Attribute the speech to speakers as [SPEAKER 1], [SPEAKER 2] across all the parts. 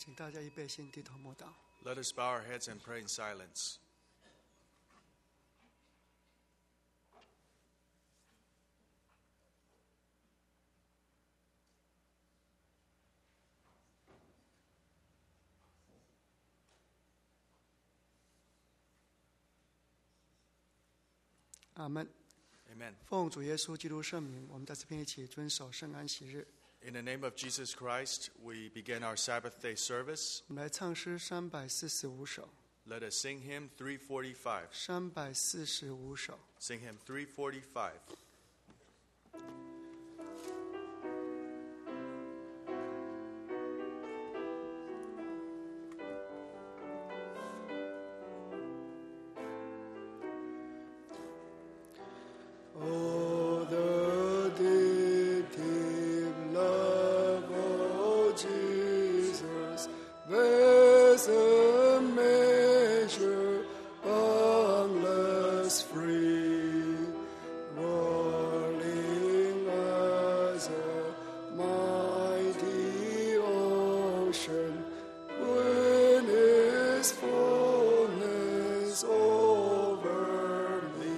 [SPEAKER 1] 请大家预备心，低头默祷。
[SPEAKER 2] Let us bow our heads and pray in silence.
[SPEAKER 1] 阿们。
[SPEAKER 2] Amen.
[SPEAKER 1] 奉主耶稣基督圣名，我们在这边一起遵守圣安息日。
[SPEAKER 2] In the name of Jesus Christ, we begin our Sabbath day service.
[SPEAKER 1] 我们来唱诗345首。
[SPEAKER 2] Let us sing hymn 345.
[SPEAKER 1] 345首。
[SPEAKER 2] Sing hymn 345.
[SPEAKER 1] Oh, the deep love of Jesus, there's a measure boundless free, rolling as a mighty ocean, when His fullness over me.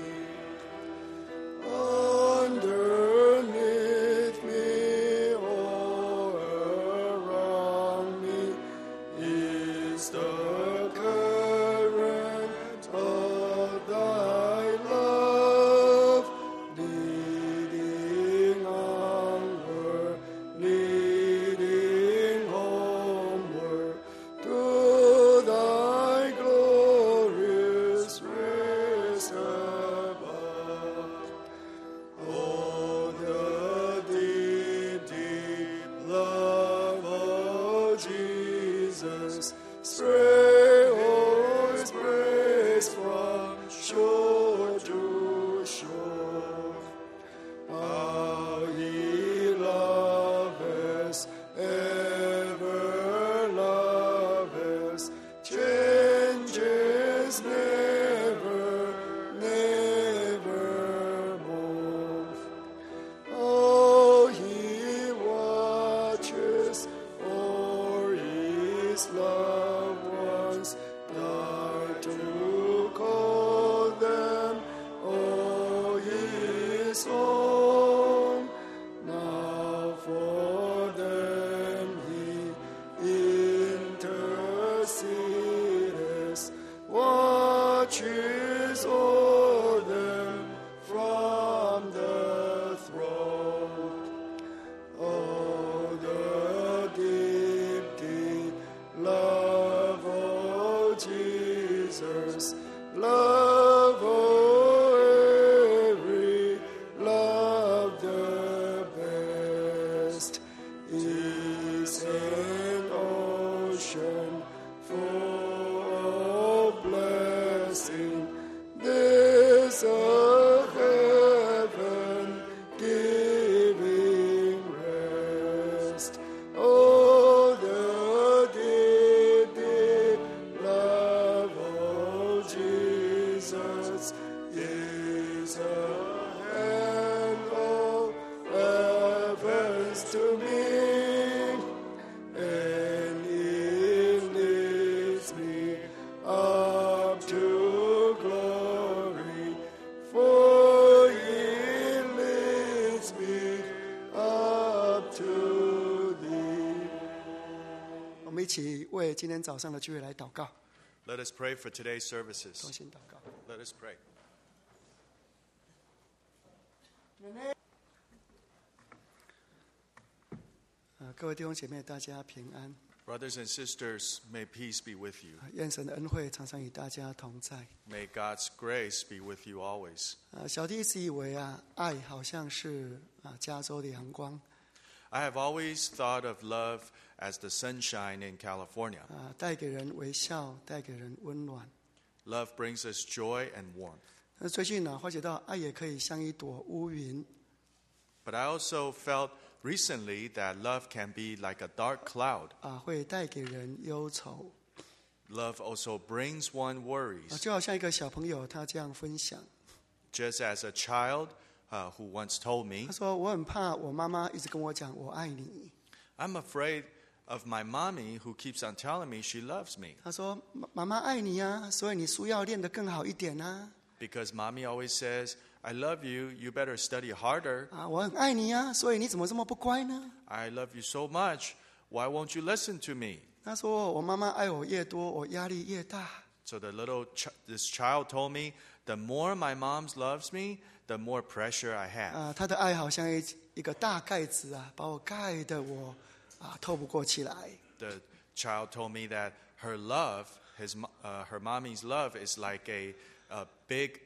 [SPEAKER 1] Underneath me, all around me, is the current of Thy love, leading onward, leading homeward, to Thy glorious rest above. Oh, the deep, deep love of Jesus, stray always praise from shore to shore. How He loves, ever loves, changes never, never move. Oh, He watches o'er His loved ones, died to call them, oh, His own. Now for them He intercedes, watches o'er them from the throne. Oh, the deep, deep love of Jesus, love of every love the best, is an ocean full of blessing. There's a heaven giving rest. Oh, the deep, deep love of Jesus is a hand of heavens to me, and it leads me up to glory, for He leads me up to Thee. 我们一起为今天早上的聚会来祷告，
[SPEAKER 2] Let us pray for today's
[SPEAKER 1] 同
[SPEAKER 2] services.
[SPEAKER 1] 心祷告。
[SPEAKER 2] Let us pray.
[SPEAKER 1] 各位弟兄姐妹，大家平安。
[SPEAKER 2] Brothers and sisters, may peace be with you.
[SPEAKER 1] 愿神的恩惠常常与大家同在。
[SPEAKER 2] May God's grace be with you always.
[SPEAKER 1] 小弟一直以为爱好像是加州的阳光，
[SPEAKER 2] I have always thought of love as the sunshine in California.
[SPEAKER 1] 带给人微笑，带给人温暖。
[SPEAKER 2] Love brings us joy and warmth.
[SPEAKER 1] 但最近发觉到爱也可以像一朵乌云，
[SPEAKER 2] But I also felt recently that love can be like a dark cloud.
[SPEAKER 1] 会带给人忧愁。
[SPEAKER 2] Love also brings one worries.
[SPEAKER 1] 就好像一个小朋友他这样分享，
[SPEAKER 2] Just as a child who once told me,
[SPEAKER 1] 他说我很怕我妈妈一直跟我讲我爱你，
[SPEAKER 2] I'm afraid of my mommy who keeps on telling me she loves me.
[SPEAKER 1] 他说妈妈爱你啊，所以你书要练得更好一点啊。
[SPEAKER 2] Because mommy always says, I love you, you better study harder.
[SPEAKER 1] 我很爱你啊，所以你怎么这么不乖呢？
[SPEAKER 2] I love you so much, why won't you listen to me?
[SPEAKER 1] 他说我妈妈爱我越多，我压力越大。
[SPEAKER 2] So this child told me, the more my mom loves me, the more pressure I have.
[SPEAKER 1] 他的爱好像一个大盖子啊，把我盖得我透不过气来。
[SPEAKER 2] The child told me that her love, her mommy's love, is like a big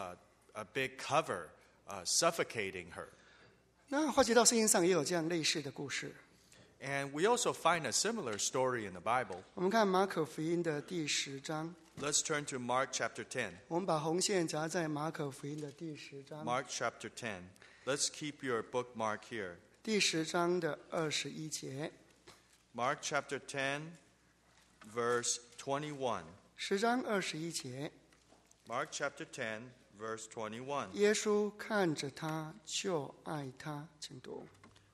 [SPEAKER 2] cover, suffocating her.
[SPEAKER 1] 那化解到圣经上也有这样类似的故事。
[SPEAKER 2] And we also find a similar story in the Bible.
[SPEAKER 1] 我们看马可福音的第10章，
[SPEAKER 2] Let's turn to Mark chapter 10.
[SPEAKER 1] 我们把红线夹在马可福音的第10章，
[SPEAKER 2] Mark chapter 10. Let's keep your bookmark here.
[SPEAKER 1] 第10章的21节。
[SPEAKER 2] Mark chapter 10, verse 21.
[SPEAKER 1] 10章21节，
[SPEAKER 2] Mark chapter 10, verse 21.
[SPEAKER 1] 耶稣看着他，就爱他。请读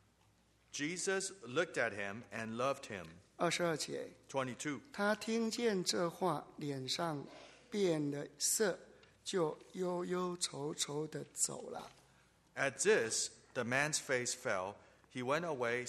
[SPEAKER 2] Jesus looked at him and loved him.
[SPEAKER 1] 22节。
[SPEAKER 2] 22.
[SPEAKER 1] 他听见这话，脸上变了色，就忧忧愁愁地走了。
[SPEAKER 2] At this, the man's face fell. He went away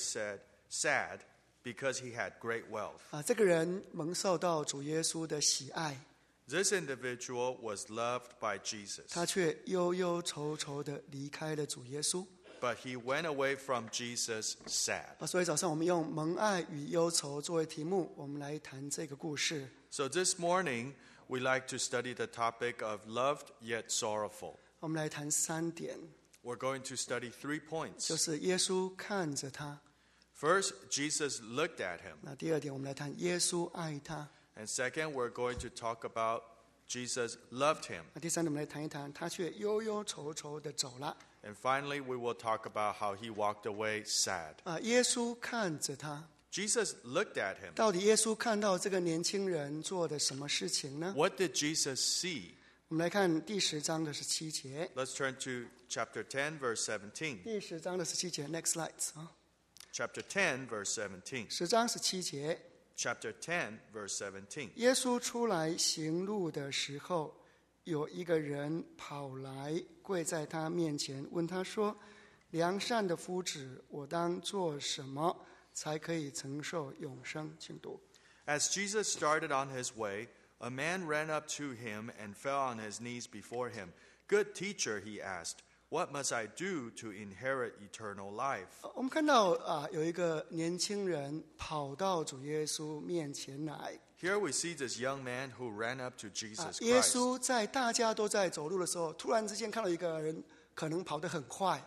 [SPEAKER 2] sad because he had great wealth.
[SPEAKER 1] 这个人蒙受到主耶稣的喜爱，
[SPEAKER 2] This individual was loved by Jesus,
[SPEAKER 1] 他却忧忧愁愁地离开了主耶稣。
[SPEAKER 2] but he went away from Jesus sad.
[SPEAKER 1] 所以早上我们用蒙爱与忧愁作为题目，我们来谈这个故事。
[SPEAKER 2] So this morning, we like to study the topic of loved yet sorrowful.
[SPEAKER 1] 我们来谈3点，
[SPEAKER 2] We're going to study 3
[SPEAKER 1] 就
[SPEAKER 2] points.
[SPEAKER 1] 是耶稣看着他。
[SPEAKER 2] First, Jesus looked at him.
[SPEAKER 1] 那第2点，我们来谈耶稣爱他。
[SPEAKER 2] And second, we're going to talk about Jesus loved him.
[SPEAKER 1] 那第3点，我们来谈一谈，他却忧忧愁愁地走了。
[SPEAKER 2] And finally, we will talk about how he walked away sad.
[SPEAKER 1] 耶稣看着他，
[SPEAKER 2] Jesus looked at him.
[SPEAKER 1] 到底耶稣看到这个年轻人做的什么事情呢？
[SPEAKER 2] What did Jesus see?
[SPEAKER 1] 我们来看第10章的17节。
[SPEAKER 2] Let's turn to chapter 10, verse 17.
[SPEAKER 1] 第10章的17节 ，next slide 啊。
[SPEAKER 2] Chapter 10, verse 17.
[SPEAKER 1] 10章17节，
[SPEAKER 2] Chapter 10, verse 17.
[SPEAKER 1] 耶稣出来行路的时候，有一个人跑来跪在他面前，问他说：“良善的夫子，我当做什么才可以承受永生？”请读。
[SPEAKER 2] As Jesus started on his way, a man ran up to him and fell on his knees before him. Good teacher, he asked, what must I do to inherit eternal life?
[SPEAKER 1] 我们看到有一个年轻人跑到主耶稣面前来。
[SPEAKER 2] Here we see this young man who ran up to Jesus
[SPEAKER 1] 耶
[SPEAKER 2] Christ.
[SPEAKER 1] 稣在大家都在走路的时候，突然之间看到一个人可能跑得很快，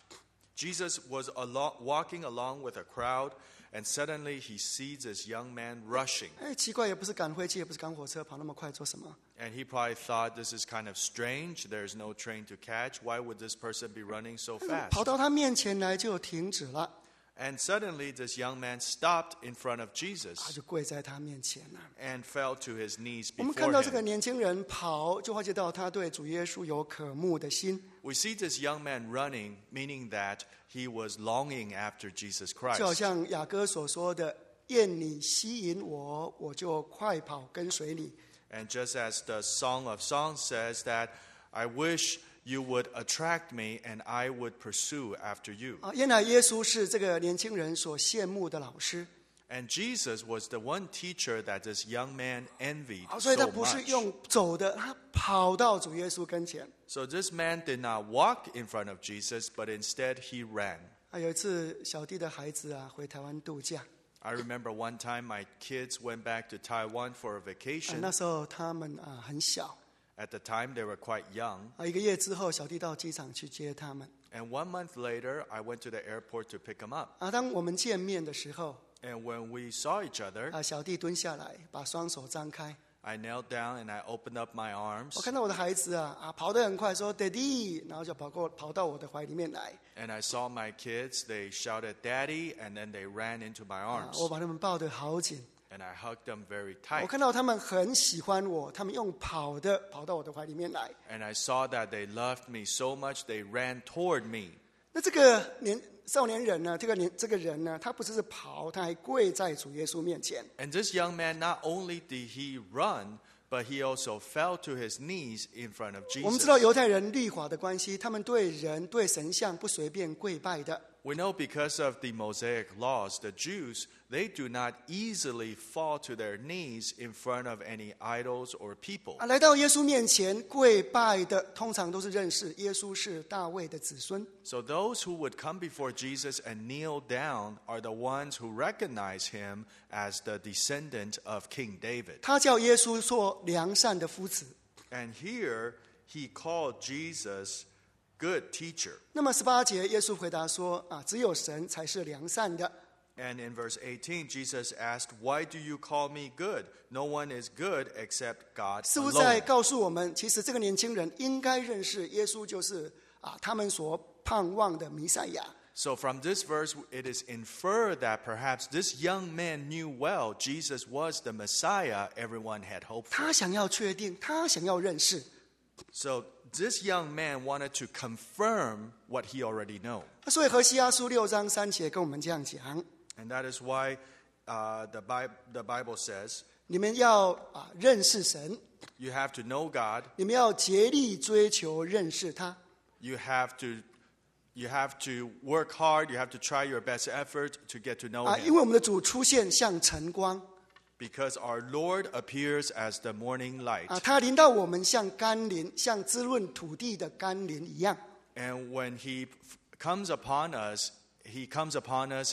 [SPEAKER 2] Jesus was walking along with a crowd, and suddenly he sees this young man rushing.
[SPEAKER 1] 奇怪，也不是赶飞机，也不是赶火车，跑那么快做什么？
[SPEAKER 2] And he probably thought this is kind of strange. There's no train to catch. Why would this person be running so
[SPEAKER 1] 跑
[SPEAKER 2] fast?
[SPEAKER 1] 到他面前来就停止了，
[SPEAKER 2] And suddenly this young man stopped in front of
[SPEAKER 1] 他
[SPEAKER 2] Jesus
[SPEAKER 1] 就跪在他面前了。
[SPEAKER 2] and fell to his knees
[SPEAKER 1] 我们看到这个
[SPEAKER 2] before him.
[SPEAKER 1] 年轻人跑，就发觉到他对主耶稣有渴慕的心，
[SPEAKER 2] We see this young man running, meaning that he was longing after Jesus
[SPEAKER 1] 就好
[SPEAKER 2] Christ.
[SPEAKER 1] 像雅歌所说的：“愿你吸引我，我就快跑跟随你。”
[SPEAKER 2] And just as the Song of Songs says that, I wish you would attract me and I would pursue after you.
[SPEAKER 1] 原来耶稣是这个年轻人所羡慕的老师，
[SPEAKER 2] And Jesus was the one teacher that this young man envied
[SPEAKER 1] 所以他
[SPEAKER 2] so
[SPEAKER 1] 不是
[SPEAKER 2] much.
[SPEAKER 1] 用走的，他跑到主耶稣跟前。
[SPEAKER 2] So this man did not walk in front of Jesus, but instead he ran.
[SPEAKER 1] 有一次，小弟的孩子回台湾度假，
[SPEAKER 2] I remember one time my kids went back to Taiwan for a vacation.
[SPEAKER 1] 那时候他们很小。
[SPEAKER 2] At the time, they were quite young.
[SPEAKER 1] 1个月之后，小弟到机场去接他们。
[SPEAKER 2] And 1 month later, I went to the airport to pick them up.
[SPEAKER 1] 当我们见面的时候，
[SPEAKER 2] And when we saw each other,
[SPEAKER 1] 小弟蹲下来，把双手张开。
[SPEAKER 2] I knelt down and I opened up my
[SPEAKER 1] 我
[SPEAKER 2] arms.
[SPEAKER 1] 看到我的孩子跑得很快，说 “Daddy”， 然后就跑到我的怀里面来。
[SPEAKER 2] And I saw my kids. They shouted, Daddy, and then they ran into my arms.
[SPEAKER 1] 我把他们抱得好紧。
[SPEAKER 2] And I hugged them very
[SPEAKER 1] 我
[SPEAKER 2] tight.
[SPEAKER 1] 看到他们很喜欢我，他们用跑的跑到我的怀里面来。
[SPEAKER 2] And I saw that they loved me so much, they ran toward me.
[SPEAKER 1] 那这个
[SPEAKER 3] 少年人呢，这个人呢，他不只是跑，他还跪在主耶稣面前。
[SPEAKER 2] And this young man, not only did he run, but he also fell to his knees in front of
[SPEAKER 3] 我们知道
[SPEAKER 2] Jesus.
[SPEAKER 3] 犹太人律法的关系，他们对人对神像不随便跪拜的。
[SPEAKER 2] We know because of the Mosaic laws, the Jews, they do not easily fall to their knees in front of any idols or people.
[SPEAKER 3] 来到耶稣面前跪拜的，通常都是认识耶稣是大卫的子孙。
[SPEAKER 2] So those who would come before Jesus and kneel down are the ones who recognize him as the descendant of King David.
[SPEAKER 3] 他叫耶稣做良善的夫子。
[SPEAKER 2] And here he called Jesus good teacher.
[SPEAKER 3] 那么18节，耶稣回答说：只有神才是良善的。
[SPEAKER 2] And in verse 18, Jesus asked, "Why do you call me good? No one is good except God
[SPEAKER 3] 似乎在
[SPEAKER 2] alone."
[SPEAKER 3] 告诉我们，其实这个年轻人应该认识耶稣就是他们所盼望的弥赛亚。
[SPEAKER 2] So from this verse, it is inferred that perhaps this young man knew well Jesus was the Messiah everyone had hoped for.
[SPEAKER 3] 他想要确定，他想要认识。
[SPEAKER 2] So this young man wanted to confirm what he already knew.
[SPEAKER 3] 所以何西阿书6章3节跟我们这样讲：
[SPEAKER 2] And that is why the Bible says,
[SPEAKER 3] 你们要认识神，
[SPEAKER 2] you have to know God,
[SPEAKER 3] 你们要竭力追求认识他。
[SPEAKER 2] you have to work hard, you have to try your best effort to get to know
[SPEAKER 3] 因
[SPEAKER 2] him.
[SPEAKER 3] 为我们的主出现像晨光
[SPEAKER 2] Because our Lord appears as the morning light.
[SPEAKER 3] 他临到我们像甘霖，像滋润土地的甘霖一样。
[SPEAKER 2] And when he comes upon us, he comes upon us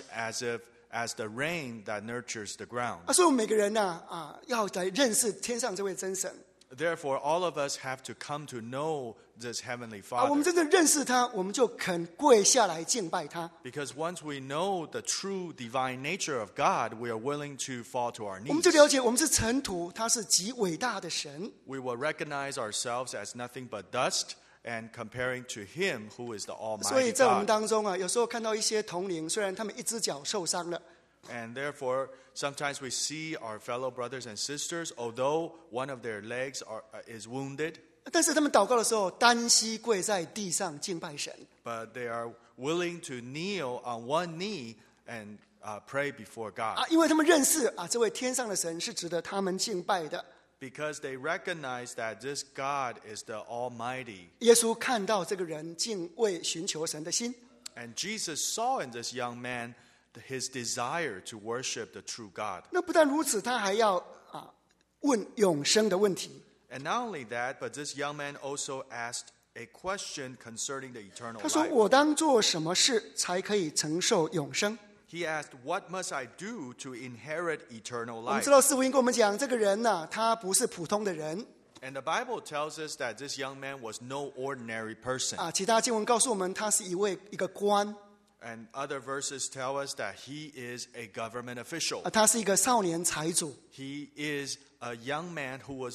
[SPEAKER 2] as the rain that nurtures the ground.
[SPEAKER 3] 所以我们每个人要来认识天上这位真神。
[SPEAKER 2] Therefore, all of us have to come to know this Heavenly
[SPEAKER 3] 我们
[SPEAKER 2] Father.
[SPEAKER 3] 真正认识他，我们就肯跪下来敬拜他。
[SPEAKER 2] Because once we know the true divine nature of God, we are willing to fall to our
[SPEAKER 3] 我们就
[SPEAKER 2] knees.
[SPEAKER 3] 了解我们是尘土，他是极伟大的神。
[SPEAKER 2] We will recognize ourselves as nothing but dust and comparing to Him who is the
[SPEAKER 3] 所以
[SPEAKER 2] Almighty
[SPEAKER 3] 在我们
[SPEAKER 2] God.
[SPEAKER 3] 当中有时候看到一些同龄，虽然他们一只脚受伤了，
[SPEAKER 2] And therefore, sometimes we see our fellow brothers and sisters, although one of their legs is wounded,
[SPEAKER 3] 但是他们祷告的时候，单膝跪在地上敬拜神。
[SPEAKER 2] but they are willing to kneel on one knee and pray before God.
[SPEAKER 3] 因为他们认识这位天上的神是值得他们敬拜的。
[SPEAKER 2] Because they recognize that this God is the Almighty.
[SPEAKER 3] 耶稣看到这个人敬畏寻求神的心，
[SPEAKER 2] And Jesus saw in this young man his desire to worship the true God.
[SPEAKER 3] 那不但如此，他还要问永生的问题。
[SPEAKER 2] And not only that, but this young man also asked a question concerning the eternal
[SPEAKER 3] 他说：“
[SPEAKER 2] life.
[SPEAKER 3] 我当做什么事才可以承受永生？”
[SPEAKER 2] He asked, "What must I do to inherit eternal
[SPEAKER 3] 我们
[SPEAKER 2] life?"
[SPEAKER 3] 知道四福音跟我们讲，这个人他不是普通的人
[SPEAKER 2] And the Bible tells us that this young man was no ordinary person.
[SPEAKER 3] 其他经文告诉我们，他是一个官
[SPEAKER 2] And other verses tell us that he is a government official.
[SPEAKER 3] 他是一个少年财主。
[SPEAKER 2] He is a young man who was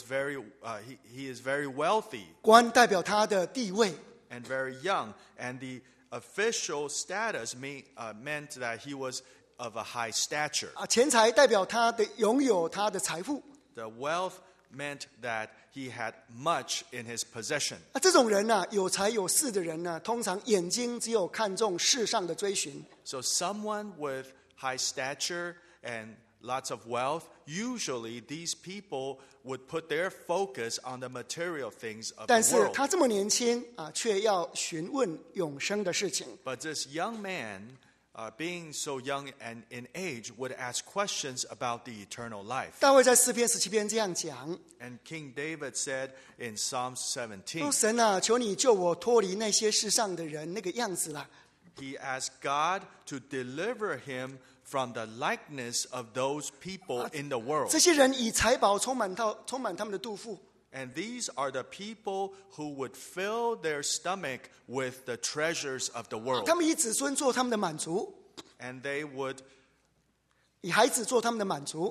[SPEAKER 2] he is very wealthy
[SPEAKER 3] 官代表他的地位，
[SPEAKER 2] and very young. And the official status meant that he was of a high stature.
[SPEAKER 3] 钱财代表他的拥有他的财富。
[SPEAKER 2] The wealth meant that he had much in his possession.
[SPEAKER 3] 这种人有财有势的人通常眼睛只有看重世上的追寻。
[SPEAKER 2] So someone with high stature and lots of wealth, usually these people would put their focus on the material things of
[SPEAKER 3] 但
[SPEAKER 2] the
[SPEAKER 3] 是
[SPEAKER 2] world.
[SPEAKER 3] 他这么年轻却要询问永生的事情。
[SPEAKER 2] But this young man, being so young and in age, would ask questions about the eternal life.
[SPEAKER 3] 大卫在诗篇17篇这样讲
[SPEAKER 2] And King David said in Psalm 17,
[SPEAKER 3] 说：“神求你救我脱离那些世上的人那个样子啦。
[SPEAKER 2] he asked God to deliver him from the likeness of those people in the world.
[SPEAKER 3] 这些人以财宝充满他们的肚腹，
[SPEAKER 2] And these are the people who would fill their stomach with the treasures of the world.
[SPEAKER 3] 他们以子孙做他们的满足，
[SPEAKER 2] And they would
[SPEAKER 3] 以孩子做他们的满足，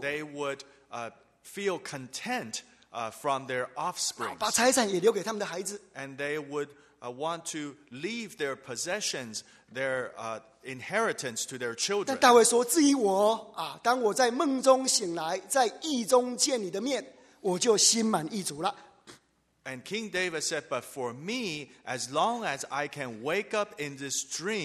[SPEAKER 2] feel content from their offspring.
[SPEAKER 3] 把财产也留给他们的孩子。
[SPEAKER 2] And they would want to leave their possessions, their inheritance to their
[SPEAKER 3] 但
[SPEAKER 2] children.
[SPEAKER 3] 大卫说：“至于我当我在梦中醒来，在意中见你的面，我就心满意足了。”
[SPEAKER 2] And King David said, "But for me, as long as I can wake up in this dream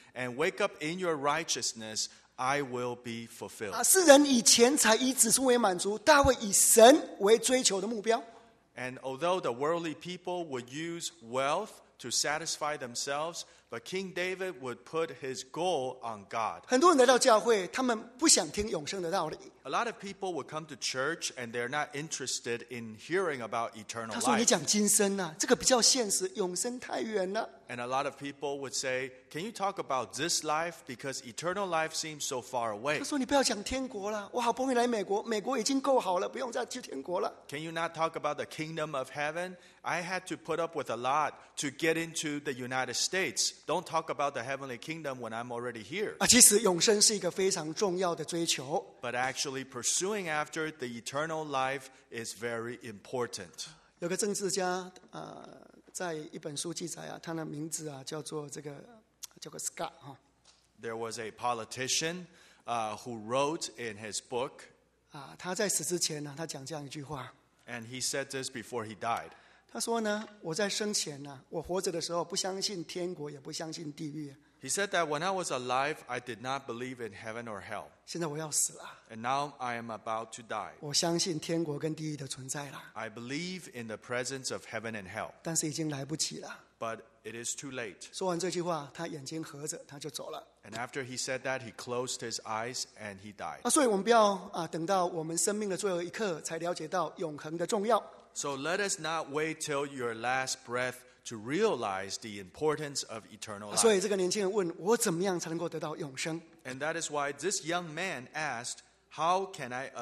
[SPEAKER 2] and wake up in your righteousness, I will be fulfilled.
[SPEAKER 3] 世人以钱财以子孙为满足，大卫以神为追求的目标。
[SPEAKER 2] And although the worldly people would use wealth to satisfy themselves, but King David would put his goal on God.
[SPEAKER 3] 很多人来到教会，他们不想听永生的道理。
[SPEAKER 2] A lot of people would come to church and they're not interested in hearing about eternal
[SPEAKER 3] 他说：“你
[SPEAKER 2] life.
[SPEAKER 3] 讲今生啊，这个比较现实，永生太远了。”
[SPEAKER 2] And a lot of people would say, can you talk about this life? Because eternal life seems so far away.
[SPEAKER 3] 他说：“你不要讲天国了，我好不容易来美国，美国已经够好了，不用再去天国了。”
[SPEAKER 2] Can you not talk about the kingdom of heaven? I had to put up with a lot to get into the United States. Don't talk about the heavenly kingdom when I'm already here.
[SPEAKER 3] 其实永生是一个非常重要的追求。
[SPEAKER 2] But actually pursuing after the eternal life is very important.
[SPEAKER 3] 有个政治家在一本书记载他的名字叫做叫个 Scott
[SPEAKER 2] There was a politician who wrote in his book,
[SPEAKER 3] 他在死之前他讲这样一句话，
[SPEAKER 2] and he said this before he died.
[SPEAKER 3] 他说呢：“我在生前我活着的时候不相信天国，也不相信地狱。
[SPEAKER 2] He said that when I was alive, I did not believe in heaven or hell.
[SPEAKER 3] 现在我要死了，
[SPEAKER 2] And now I am about to die.
[SPEAKER 3] 我相信天国跟地狱的存在了，
[SPEAKER 2] I believe in the presence of heaven and hell.
[SPEAKER 3] 但是已经来不及了。”
[SPEAKER 2] But it is too late.
[SPEAKER 3] 说完这句话，他眼睛合着，他就走了。
[SPEAKER 2] And after he said that, he closed his eyes and he died.
[SPEAKER 3] 所以我们不要等到我们生命的最后一刻才了解到永恒的重要。
[SPEAKER 2] So let us not wait till your last breath to realize the importance of eternal
[SPEAKER 3] 所以
[SPEAKER 2] life.
[SPEAKER 3] 这个年轻人问我怎么样才能够得到永生？
[SPEAKER 2] And that is why this young man asked, how can I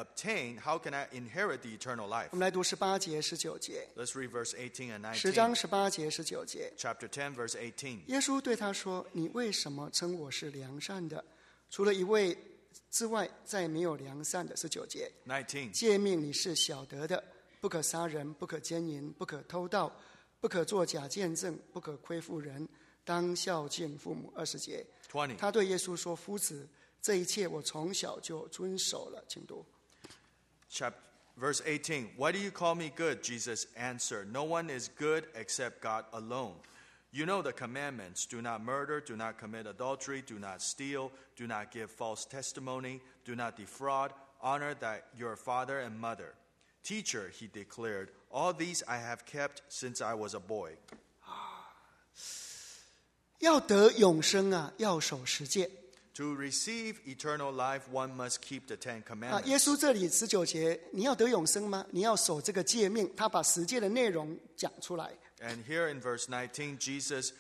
[SPEAKER 2] inherit the eternal life?
[SPEAKER 3] 我们来读18节、19节，
[SPEAKER 2] Let's read verse 18 and
[SPEAKER 3] 10章
[SPEAKER 2] 19.
[SPEAKER 3] 18节、19节。
[SPEAKER 2] Chapter 10, verse 18.
[SPEAKER 3] 耶稣对他说：“你为什么称我是良善的？除了一位之外，再没有良善的。”19节。
[SPEAKER 2] 19.
[SPEAKER 3] 诫命你是晓得的，不可杀人，不可奸淫，不可偷盗，不可作假见证，不可亏负人，当孝敬父母。20节。
[SPEAKER 2] 20.
[SPEAKER 3] 他对耶稣说：“夫子，这一切我从小就遵守了。”请读。
[SPEAKER 2] Verse 18. Why do you call me good? Jesus answered, no one is good except God alone. You know the commandments. Do not murder, do not commit adultery, do not steal, do not give false testimony, do not defraud, honor your father and mother. Teacher, he declared, all these I have kept since I was a boy.
[SPEAKER 3] 要得永生要守十诫。
[SPEAKER 2] To receive eternal life, one must keep the Ten
[SPEAKER 3] 耶
[SPEAKER 2] Commandments.
[SPEAKER 3] 稣这里19节，你要得永生吗？你要守这个诫命。他把十诫的内容讲出来。
[SPEAKER 2] And here in verse 19, Jesus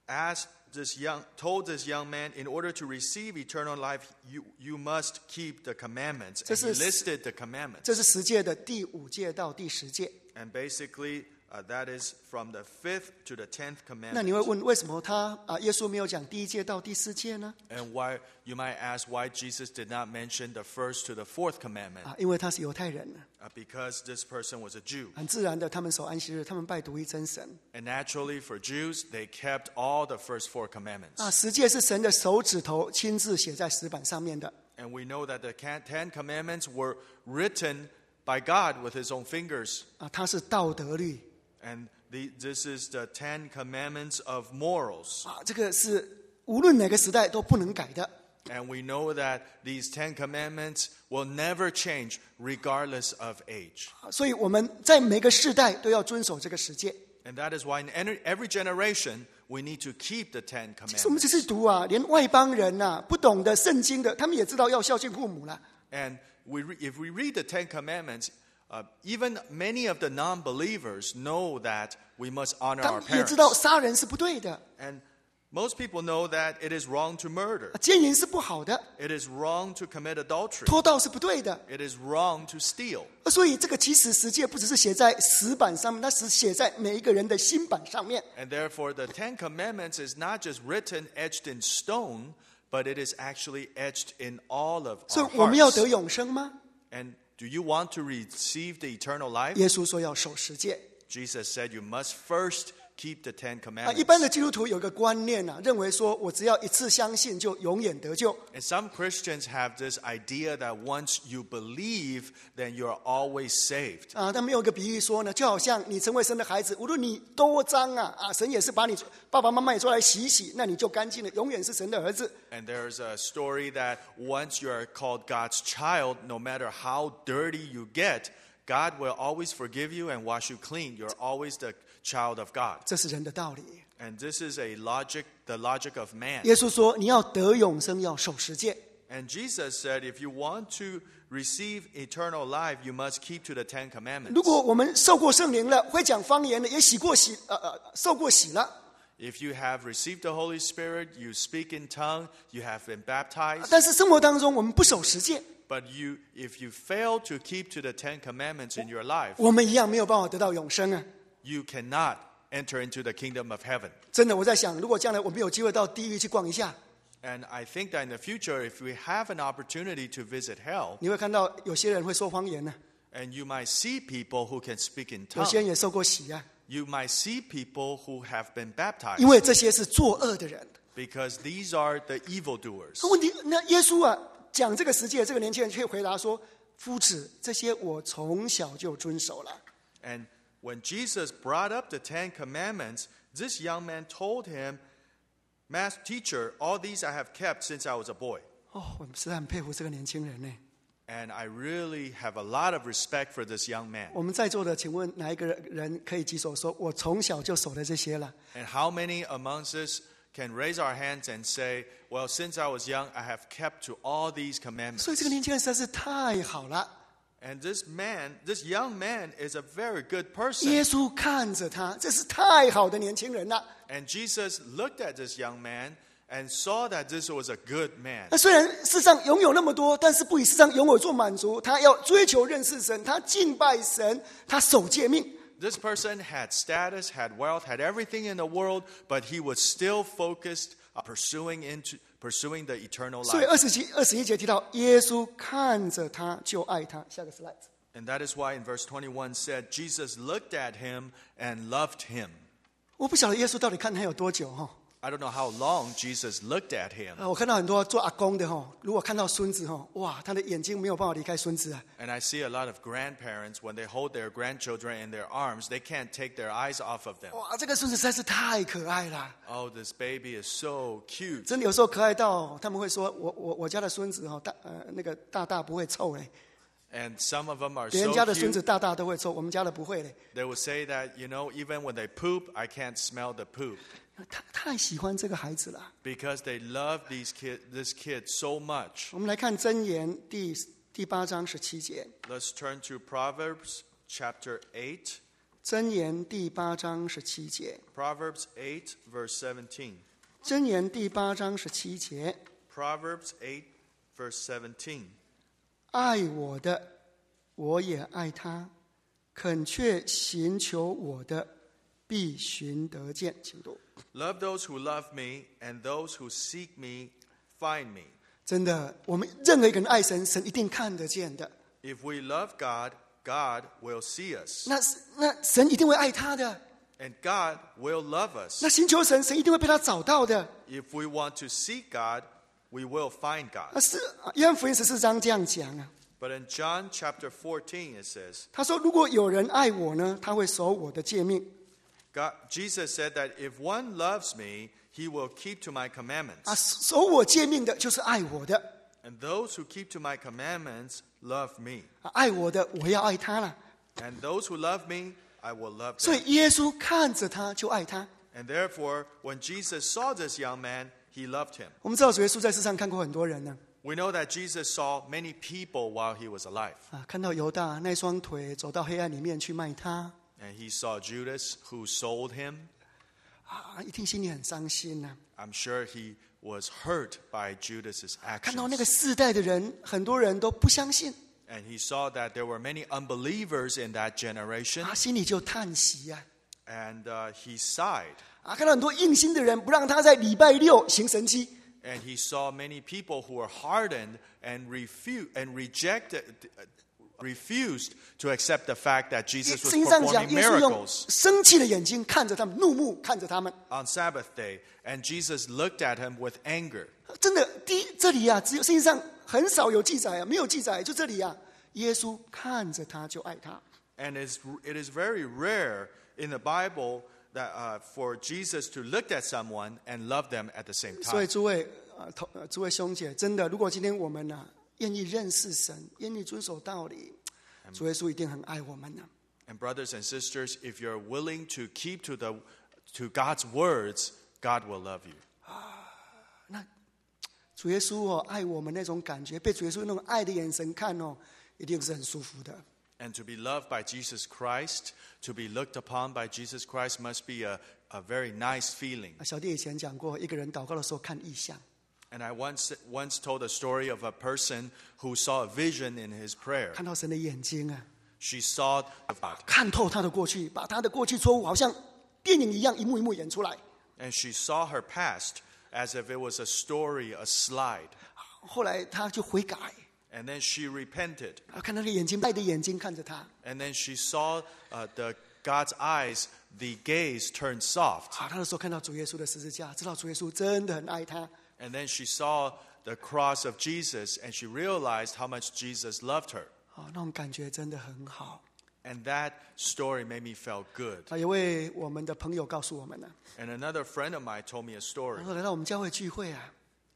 [SPEAKER 2] told this young man, in order to receive eternal life, you must keep the commandments. And he listed the commandments.
[SPEAKER 3] 这是十诫的第5诫到第10诫。
[SPEAKER 2] And basically, that is from the 5th to the 10th
[SPEAKER 3] 那你会
[SPEAKER 2] commandment.
[SPEAKER 3] 问，为什么耶稣没有讲第1诫到第4诫呢？
[SPEAKER 2] And why you might ask why Jesus did not mention the 1st to the 4th commandment?
[SPEAKER 3] 因为他是犹太人，
[SPEAKER 2] Because this person was a Jew.
[SPEAKER 3] 很自然的，他们守安息日，他们拜独一真神。
[SPEAKER 2] And naturally, for Jews, they kept all the first 4 commandments.
[SPEAKER 3] 十诫是神的手指头亲自写在石板上面的。
[SPEAKER 2] And we know that the 10 commandments were written by God with his own fingers.
[SPEAKER 3] 它是道德律。
[SPEAKER 2] And this is the 10 commandments of morals.
[SPEAKER 3] 这个是无论哪个时代都不能改的。
[SPEAKER 2] And we know that these 10 commandments will never change regardless of age.
[SPEAKER 3] 所以我们在每个世代都要遵守这个十诫。
[SPEAKER 2] And that is why in every generation, we need to keep the 10
[SPEAKER 3] 其实我们
[SPEAKER 2] commandments.
[SPEAKER 3] 只是读连外邦人不懂得圣经的，他们也知道要孝敬父母了。
[SPEAKER 2] And if we read the 10 commandments, even many of the non-believers know that we must honor
[SPEAKER 3] 他
[SPEAKER 2] our
[SPEAKER 3] 们也知道
[SPEAKER 2] parents.
[SPEAKER 3] 杀人是不对的，
[SPEAKER 2] And most people know that it is wrong to murder.
[SPEAKER 3] 奸淫是不好的，
[SPEAKER 2] It is wrong to commit adultery.
[SPEAKER 3] 偷盗是不对的。
[SPEAKER 2] It is wrong to steal.
[SPEAKER 3] 所以这个其实十诫不只是写在石板上面，它是写在每一个人的心板上面。
[SPEAKER 2] And therefore, the 10 commandments is not just written, etched in stone, but it is actually etched in all of
[SPEAKER 3] 所
[SPEAKER 2] our
[SPEAKER 3] 以我们要
[SPEAKER 2] hearts.
[SPEAKER 3] 得永生吗？
[SPEAKER 2] And do you want to receive the eternal life?
[SPEAKER 3] 耶稣说要守十诫。
[SPEAKER 2] Jesus said you must first keep the Ten
[SPEAKER 3] 一般的
[SPEAKER 2] Commandments.
[SPEAKER 3] 基督徒有个观念认为说我只要一次相信就永远得救。
[SPEAKER 2] And some Christians have this idea that once you believe, then you're always saved.
[SPEAKER 3] 他们有个比喻说呢，就好像你成为神的孩子，无论你多脏神也是把你爸爸妈妈也出来洗一洗，那你就干净了，永远是神的儿子。
[SPEAKER 2] And there's a story that once you're called God's child, no matter how dirty you get, God will always forgive you and wash you clean. You're always the child of God.
[SPEAKER 3] 这是人的道理。
[SPEAKER 2] And this is the logic of man.
[SPEAKER 3] 耶稣说，你要得永生，要守十诫。
[SPEAKER 2] And Jesus said, if you want to receive eternal life, you must keep to the Ten
[SPEAKER 3] 如
[SPEAKER 2] Commandments.
[SPEAKER 3] 果我们受过圣灵了，会讲方言了，也受过洗了，
[SPEAKER 2] If you have received the Holy Spirit, you speak in tongue, you have been baptized.
[SPEAKER 3] 但是生活当中我们不守十诫，
[SPEAKER 2] But if you fail to keep to the Ten Commandments in your life,
[SPEAKER 3] 我们一样没有办法得到永生啊！
[SPEAKER 2] you cannot enter into the kingdom of heaven.
[SPEAKER 3] 真的，我在想，如果将来我们有机会到地狱去逛一下，
[SPEAKER 2] And I think that in the future, if we have an opportunity to visit hell,
[SPEAKER 3] 你会看到有些人会说方言呢，
[SPEAKER 2] and you might see people who can speak in
[SPEAKER 3] 有些人
[SPEAKER 2] tongues,
[SPEAKER 3] 也受过洗啊，
[SPEAKER 2] you might see people who have been baptized,
[SPEAKER 3] 因为这些是作恶的人。
[SPEAKER 2] because these are the evildoers.
[SPEAKER 3] 问题，那耶稣讲这个十诫，这个年轻人却回答说：“夫子，这些我从小就遵守了。”
[SPEAKER 2] And when Jesus brought up the Ten Commandments, this young man told him, Master, teacher, all these I have kept since I was a boy.
[SPEAKER 3] 我们实在很佩服这个年轻人呢。
[SPEAKER 2] And I really have a lot of respect for this young man.
[SPEAKER 3] 我们在座的，请问哪一个人可以举手说：“我从小就守了这些了
[SPEAKER 2] And how many amongst us can raise our hands and say, well, since I was young, I have kept to all these？”
[SPEAKER 3] 所以这个
[SPEAKER 2] commandments.
[SPEAKER 3] 年轻人实在是太好了。
[SPEAKER 2] And this young man is a very good
[SPEAKER 3] 耶
[SPEAKER 2] person.
[SPEAKER 3] 稣看着他，这是太好的年轻人了。
[SPEAKER 2] And Jesus looked at this young man and saw that this was a good man.
[SPEAKER 3] 那虽然世上拥有那么多，但是不以世上拥有做满足，他要追求认识神，他敬拜神，他守诫命。
[SPEAKER 2] This person had status, had wealth, had everything in the world, but he was still focused on pursuing the eternal
[SPEAKER 3] 所以
[SPEAKER 2] life.
[SPEAKER 3] 21节提到耶稣看着他就爱他。下个 slide。
[SPEAKER 2] And that is why in verse 21 said, Jesus looked at him and loved him.
[SPEAKER 3] 我不晓得耶稣到底看他有多久哈。
[SPEAKER 2] I don't know how long Jesus looked at him.
[SPEAKER 3] 我看到很多做阿公的哈，如果看到孙子哈，哇，他的眼睛没有办法离开孙子啊。
[SPEAKER 2] And I see a lot of grandparents, when they hold their grandchildren in their arms, they can't take their eyes off of them.
[SPEAKER 3] 哇，这个孙子实在是太可爱了，
[SPEAKER 2] Oh, this baby is so cute.
[SPEAKER 3] 真的有时候可爱到他们会说，我家的孙子哈那个大不会臭嘞，
[SPEAKER 2] And some of them are
[SPEAKER 3] 别人
[SPEAKER 2] so
[SPEAKER 3] 家的孙子
[SPEAKER 2] cute.
[SPEAKER 3] 大都会臭，我们家的不会嘞。
[SPEAKER 2] They will say that, even when they poop, I can't smell the poop.
[SPEAKER 3] 他太喜欢这个孩子了。
[SPEAKER 2] Because they love this kid so much.
[SPEAKER 3] 我们来看箴言第8章17节，
[SPEAKER 2] Let's turn to Proverbs chapter 8.
[SPEAKER 3] 箴言第8章17节，
[SPEAKER 2] Proverbs 8, verse 17.
[SPEAKER 3] 箴言第8章17节，
[SPEAKER 2] Proverbs 8, verse 17.
[SPEAKER 3] 爱我的，我也爱他；恳切寻求我的，必寻得见。请读。
[SPEAKER 2] Love those who love me, and those who seek me find me.
[SPEAKER 3] 真的，我们任何一个人爱神，神一定看得见的。
[SPEAKER 2] If we love God, God will see us.
[SPEAKER 3] 那神一定会爱他的。
[SPEAKER 2] And God will love us.
[SPEAKER 3] 那寻求神，神一定会被他找到的。
[SPEAKER 2] If we want to seek God, we will find God.
[SPEAKER 3] 约翰福音14章这样讲啊，
[SPEAKER 2] But in John chapter 14, it says,
[SPEAKER 3] 他说：“如果有人爱我呢，他会守我的诫命。”
[SPEAKER 2] Jesus said that if one loves me, he will keep to my commandments.
[SPEAKER 3] 守我诫命的就是爱我的。
[SPEAKER 2] And those who keep to my commandments love me.
[SPEAKER 3] 爱我的，我要爱他了。
[SPEAKER 2] And those who love me, I will love
[SPEAKER 3] 所
[SPEAKER 2] them.
[SPEAKER 3] 以耶稣看着他就爱他。
[SPEAKER 2] And therefore, when Jesus saw this young man, he loved him.
[SPEAKER 3] 我们知道主耶稣在世上看过很多人呢，
[SPEAKER 2] We know that Jesus saw many people while he was alive.
[SPEAKER 3] 看到犹大那双腿走到黑暗里面去卖他，
[SPEAKER 2] And he saw Judas, who sold him.
[SPEAKER 3] 一听心里很伤心呐。
[SPEAKER 2] I'm sure he was hurt by Judas's
[SPEAKER 3] 看到那个
[SPEAKER 2] actions.
[SPEAKER 3] 世代的人，很多人都不相信，
[SPEAKER 2] And he saw that there were many unbelievers in that generation.
[SPEAKER 3] 心里就叹息呀。
[SPEAKER 2] And he sighed.
[SPEAKER 3] 看到很多硬心的人，不让他在礼拜六行神迹。
[SPEAKER 2] And he saw many people who were hardened and rejected refused to accept the fact that Jesus
[SPEAKER 3] 圣
[SPEAKER 2] was
[SPEAKER 3] 经上讲，
[SPEAKER 2] performing
[SPEAKER 3] 耶稣用
[SPEAKER 2] miracles
[SPEAKER 3] 生气的眼睛看着他们，怒目看着他们。
[SPEAKER 2] on Sabbath day, and Jesus looked at him with anger.
[SPEAKER 3] 真的，这里啊，只有圣经上很少有记载啊，没有记载，就这里啊，耶稣看着他就爱他。
[SPEAKER 2] And it is very rare in the Bible that for Jesus to look at someone and love them at the same
[SPEAKER 3] 所以
[SPEAKER 2] time.
[SPEAKER 3] 诸位兄姐，真的，如果今天我们呢、愿意认识神，愿意遵守道理，主耶稣一定很爱我们呢、
[SPEAKER 2] And brothers and sisters, if you're willing to keep to God's words, God will love you.
[SPEAKER 3] 主耶稣哦，爱我们那种感觉，被主耶稣那种爱的眼神看哦，一定是很舒服的。
[SPEAKER 2] And to be loved by Jesus Christ, to be looked upon by Jesus Christ must be a very nice feeling.
[SPEAKER 3] 小弟以前讲过，一个人祷告的时候看异象，
[SPEAKER 2] And I once told a story of a person who saw a vision in his prayer.
[SPEAKER 3] 看到神的眼睛啊，
[SPEAKER 2] She saw God,
[SPEAKER 3] 看透他的过去，把他的过去错误好像电影一样一幕一幕演出来。
[SPEAKER 2] and she saw her past as if it was a story, a slide.
[SPEAKER 3] 后来他就悔改，
[SPEAKER 2] And then she repented.
[SPEAKER 3] 看他的眼睛，爱的眼睛看着他。
[SPEAKER 2] And then she saw God's eyes, the gaze turned soft.
[SPEAKER 3] 他那时候看到主耶稣的十字架，知道主耶稣真的很爱他。
[SPEAKER 2] And then she saw the cross of Jesus, and she realized how much Jesus loved her.
[SPEAKER 3] 那种感觉真的很好。
[SPEAKER 2] And that story made me feel good.
[SPEAKER 3] 有位我们的朋友告诉我们呢，
[SPEAKER 2] And another friend of mine told me a
[SPEAKER 3] 他
[SPEAKER 2] story.
[SPEAKER 3] 说来到我们教会聚会啊，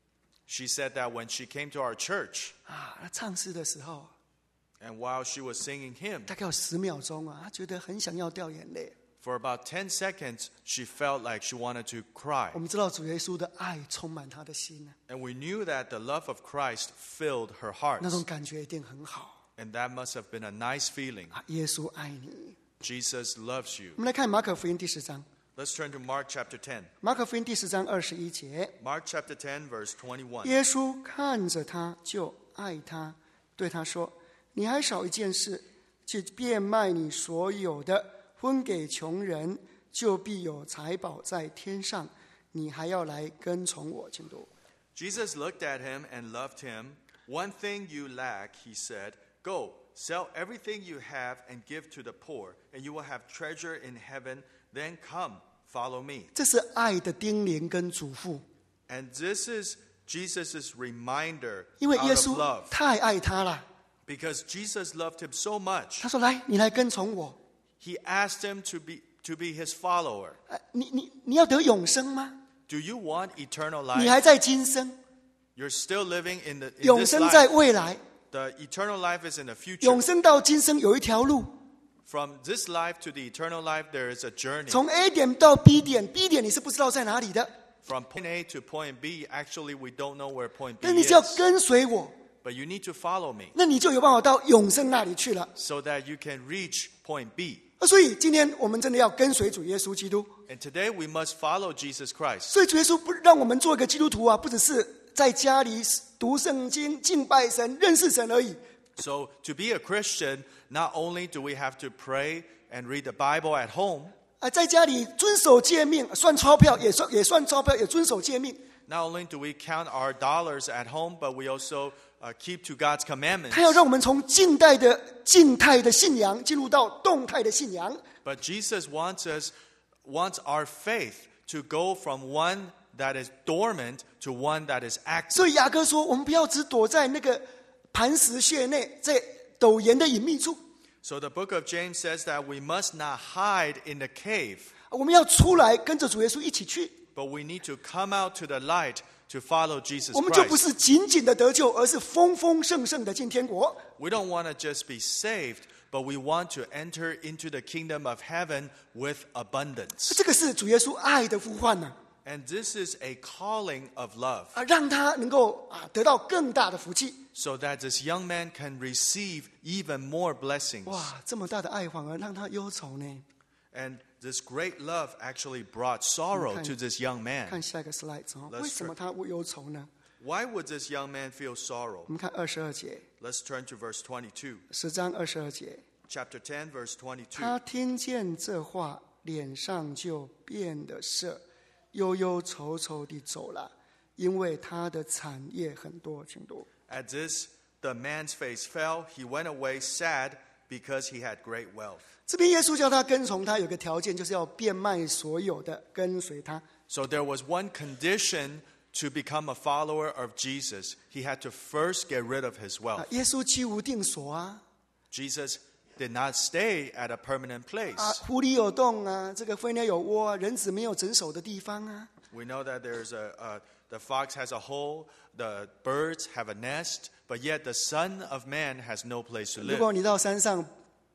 [SPEAKER 2] She said that when she came to our church,
[SPEAKER 3] 他唱诗的时候，
[SPEAKER 2] and while she was singing hymn,
[SPEAKER 3] 大概有10秒钟啊，他觉得很想要掉眼泪。
[SPEAKER 2] for about 10 seconds, she felt like she wanted to cry.
[SPEAKER 3] 我们知道主耶稣的爱充满他的心啊，
[SPEAKER 2] And we knew that the love of Christ filled her heart.
[SPEAKER 3] 那种感觉一定很好
[SPEAKER 2] And that must have been a nice feeling.
[SPEAKER 3] 啊！耶稣爱你。
[SPEAKER 2] Jesus loves you.
[SPEAKER 3] 我们来看马可福音第10章，
[SPEAKER 2] Let's turn to Mark chapter 10.
[SPEAKER 3] 马可福音第10章21节，
[SPEAKER 2] Mark chapter 10, verse 21.
[SPEAKER 3] 耶稣看着他就爱他，对他说：“你还少一件事，去变卖你所有的，分给穷人，就必有财宝在天上。你还要来跟从我。”请读。
[SPEAKER 2] Jesus looked at him and loved him. One thing you lack, he said, go, sell everything you have and give to the poor, and you will have treasure in heaven. Then come, follow me.
[SPEAKER 3] 这是爱的叮咛跟嘱咐，
[SPEAKER 2] And this is Jesus' reminder
[SPEAKER 3] 因为
[SPEAKER 2] out
[SPEAKER 3] 耶
[SPEAKER 2] of
[SPEAKER 3] 稣
[SPEAKER 2] love.
[SPEAKER 3] 太爱他了。
[SPEAKER 2] Because Jesus loved him so much,
[SPEAKER 3] 他说：“来，你来跟从我。
[SPEAKER 2] he asked him to be his follower.
[SPEAKER 3] 你要得永生吗？
[SPEAKER 2] Do you want eternal
[SPEAKER 3] 你
[SPEAKER 2] life?
[SPEAKER 3] 还在今生，
[SPEAKER 2] You're still living in
[SPEAKER 3] 永
[SPEAKER 2] this
[SPEAKER 3] 生在
[SPEAKER 2] life.
[SPEAKER 3] 未来。
[SPEAKER 2] The eternal life is in the future.
[SPEAKER 3] 永生到今生有一条路，
[SPEAKER 2] From this life to the eternal life, there is a journey.
[SPEAKER 3] 从 A 点到 B 点，B 点你是不知道在哪里的，
[SPEAKER 2] From point A to point B, actually, we don't know where point B
[SPEAKER 3] 但你只要
[SPEAKER 2] is.
[SPEAKER 3] 跟随我，
[SPEAKER 2] But you need to follow me
[SPEAKER 3] 那你就有办法到永生那里去了。
[SPEAKER 2] so that you can reach point B.
[SPEAKER 3] 所以今天我们真的要跟随主耶稣基督。
[SPEAKER 2] And today, we must follow Jesus Christ.
[SPEAKER 3] 所以主耶稣不让我们做一个基督徒啊，不只是在家里读圣经、敬拜神、认识神而已。
[SPEAKER 2] So, to be a Christian, not only do we have to pray and read the Bible at home,
[SPEAKER 3] 在家里遵守诫命，算钞票也算钞票，也遵守诫命。
[SPEAKER 2] not only do we count our dollars at home, but we also keep to God's commandments.
[SPEAKER 3] 他要让我们从静态的信仰进入到动态的信仰。
[SPEAKER 2] But Jesus wants our faith to go from one that is dormant to one that is active.
[SPEAKER 3] 所以雅各说，我们不要只躲在那个磐石穴内，在陡岩的隐秘处，
[SPEAKER 2] So the book of James says that we must not hide in the cave,
[SPEAKER 3] 我们要出来跟着主耶稣一起去。
[SPEAKER 2] but we need to come out to the light to follow Jesus
[SPEAKER 3] 我们就不
[SPEAKER 2] Christ.
[SPEAKER 3] 是仅仅的得救，而是丰丰盛盛的进天国。
[SPEAKER 2] We don't want to just be saved, but we want to enter into the kingdom of heaven with abundance.
[SPEAKER 3] 这个是主耶稣爱的呼唤呢、
[SPEAKER 2] And this is a calling of love,
[SPEAKER 3] 让他能够得到更大的福气。
[SPEAKER 2] so that this young man can receive even more blessings.
[SPEAKER 3] 哇，这么大的爱反而让他忧愁呢？
[SPEAKER 2] And this great love actually brought sorrow to this young man.
[SPEAKER 3] 看下一个 slide 哦，
[SPEAKER 2] Let's
[SPEAKER 3] 为什么他忧愁呢？
[SPEAKER 2] Why would this young man feel sorrow?
[SPEAKER 3] 我们看22节，
[SPEAKER 2] Let's turn to verse 22.
[SPEAKER 3] 10章22节，
[SPEAKER 2] Chapter 10, verse 22.
[SPEAKER 3] 他听见这话，脸上就变得色，忧忧愁愁地走了，因为他的产业很多。请读。
[SPEAKER 2] At this, the man's face fell. He went away sad because he had great wealth.
[SPEAKER 3] 这边耶稣叫他跟从他，有个条件，就是要变卖所有的跟随他。
[SPEAKER 2] So there was one condition to become a follower of Jesus. He had to first get rid of his wealth.
[SPEAKER 3] 耶稣居无定所啊，
[SPEAKER 2] Jesus did not stay at a permanent place.
[SPEAKER 3] 狐狸有洞啊，这个飞鸟有窝啊，人子没有诊守的地方啊。
[SPEAKER 2] We know that there's the fox has a hole, the birds have a nest, but yet the Son of Man has no place to
[SPEAKER 3] 如
[SPEAKER 2] live.
[SPEAKER 3] 果你到山上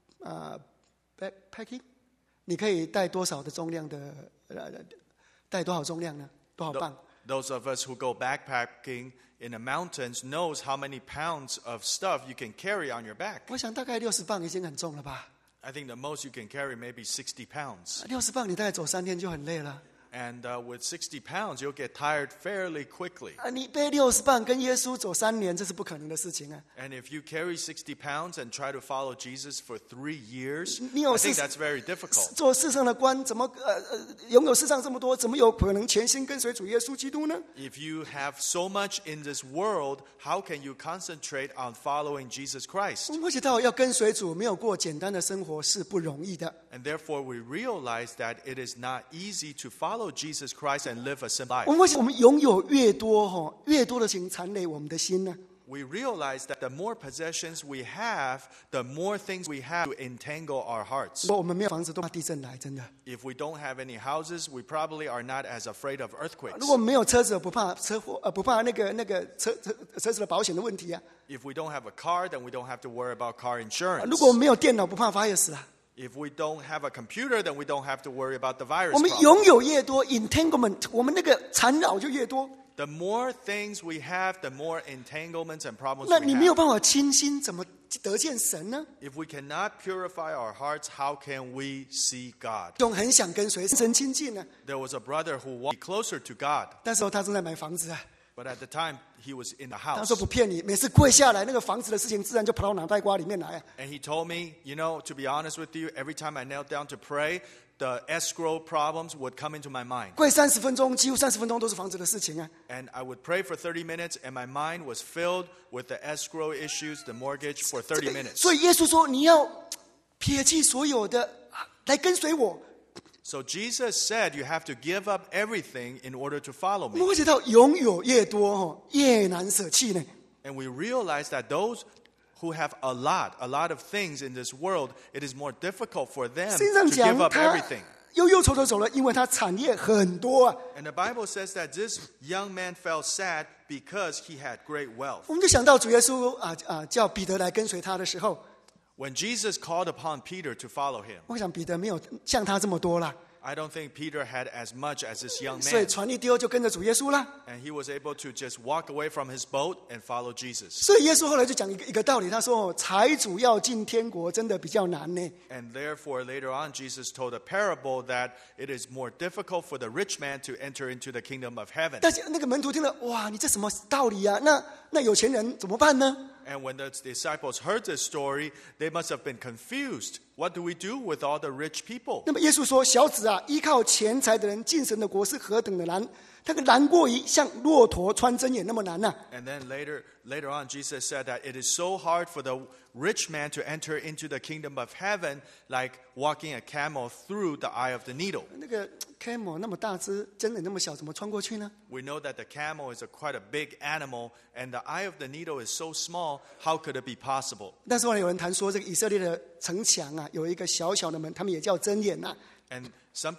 [SPEAKER 3] backpacking， 你可以带多少的重量的？带多少重量呢？多少磅？
[SPEAKER 2] Those of us who go backpacking in the mountains knows how many pounds of stuff you can carry on your back.
[SPEAKER 3] 我想大概60磅已经很重了吧。
[SPEAKER 2] I think the most you can carry maybe 60 pounds.
[SPEAKER 3] 60磅你大概走3天就很累了。
[SPEAKER 2] And with 60 pounds, you'll get tired fairly quickly.
[SPEAKER 3] 你背60磅跟耶稣走3年，这是不可能的事情啊。
[SPEAKER 2] And if you carry 60 pounds and try to follow Jesus for 3 years,
[SPEAKER 3] 你有
[SPEAKER 2] I think that's very difficult.
[SPEAKER 3] 做世上的官，怎么拥有世上这么多，怎么有可能全心跟随主耶稣基督呢？
[SPEAKER 2] If you have so much in this world, how can you concentrate on following Jesus Christ?
[SPEAKER 3] 我知道要跟随主，没有过简单的生活是不容易的。
[SPEAKER 2] And therefore, we realize that it is not easy to follow Jesus Christ and live a simple life.
[SPEAKER 3] 我们拥有越多，越多的情缠累我们的心呢。
[SPEAKER 2] We realize that the more possessions we have, the more things we have to entangle our hearts.
[SPEAKER 3] 如果我们没有房子，都怕地震来，真的。
[SPEAKER 2] If we don't have any houses, we probably are not as afraid of earthquakes.
[SPEAKER 3] 如果没有车子，不怕车祸，不怕那个车子的保险的问题啊。
[SPEAKER 2] If we don't have a car, then we don't have to worry about car insurance.
[SPEAKER 3] 如果没有电脑，不怕 virus 啊。
[SPEAKER 2] If we don't have a computer, then we don't have to worry about the virus
[SPEAKER 3] 我们
[SPEAKER 2] problem.
[SPEAKER 3] 拥有越多 entanglement， 我们那个缠绕就越多。
[SPEAKER 2] The more things we have, the more entanglements and problems
[SPEAKER 3] 那
[SPEAKER 2] we
[SPEAKER 3] 你没有
[SPEAKER 2] have.
[SPEAKER 3] 办法清心，怎么得见神呢？
[SPEAKER 2] If we cannot purify our hearts, how can we see God?
[SPEAKER 3] 总很想跟随神亲近呢，
[SPEAKER 2] There was a brother who wanted to be closer to God,
[SPEAKER 3] 但是他正在买房子啊。
[SPEAKER 2] but at the time he was in the
[SPEAKER 3] 他
[SPEAKER 2] house.
[SPEAKER 3] 说不骗你，每次跪下来，那个房子的事情自然就跑到脑袋瓜里面来啊。
[SPEAKER 2] And he told me, to be honest with you, every time I knelt down to pray, the escrow problems would come into my mind.
[SPEAKER 3] 跪30分钟，几乎30分钟都是房子的事情啊。
[SPEAKER 2] And I would pray for 30 minutes, and my mind was filled with the escrow issues, the mortgage for 30 minutes.
[SPEAKER 3] 所以耶稣说，你要撇弃所有的，来跟随我。
[SPEAKER 2] So Jesus said you have to give up everything in order to follow
[SPEAKER 3] 我们
[SPEAKER 2] me.
[SPEAKER 3] 会知道，拥有越多，越难舍弃呢。
[SPEAKER 2] And we realize that those who have a lot of things in this world, it is more difficult for them
[SPEAKER 3] 圣经上
[SPEAKER 2] to give
[SPEAKER 3] 讲，
[SPEAKER 2] up
[SPEAKER 3] 他
[SPEAKER 2] everything.
[SPEAKER 3] 忧愁的走了，因为他产业很多啊。
[SPEAKER 2] And the Bible says that this young man felt sad because he had great wealth.
[SPEAKER 3] 我们就想到主耶稣叫彼得来跟随他的时候，
[SPEAKER 2] When Jesus called upon Peter to follow him,
[SPEAKER 3] 我想彼得没有像他这么多啦，
[SPEAKER 2] I don't think Peter had as much as this young
[SPEAKER 3] 所以
[SPEAKER 2] man.
[SPEAKER 3] 船一丢就跟着主耶稣啦。
[SPEAKER 2] And he was able to just walk away from his boat and follow Jesus.
[SPEAKER 3] 所以耶稣后来就讲一个道理，他说财主要进天国真的比较难呢。
[SPEAKER 2] And therefore, later on, Jesus told a parable that it is more difficult for the rich man to enter into the kingdom of heaven.
[SPEAKER 3] 但是那个门徒听了，哇，你这什么道理啊？那有钱人怎么办呢？
[SPEAKER 2] And when the disciples heard this story, they must have been confused. What do we do with all the rich people?
[SPEAKER 3] 那么耶稣说：“小子啊，依靠钱财的人进神的国是何等的难！那个难过于像骆驼穿针眼那么难呐、啊。”
[SPEAKER 2] And then later on, Jesus said that it is so hard for the rich man to enter into the kingdom of heaven like walking a camel through the eye of the needle.
[SPEAKER 3] 那个 camel 那么大只，针眼那么小，怎么穿过去呢？
[SPEAKER 2] We know that the camel is quite a big animal, and the eye of the needle is so small. How could it be possible?
[SPEAKER 3] 但是后来有人谈说，这个以色列的城墙啊，有一个小小的门，他们也叫针眼呐、啊。
[SPEAKER 2] And some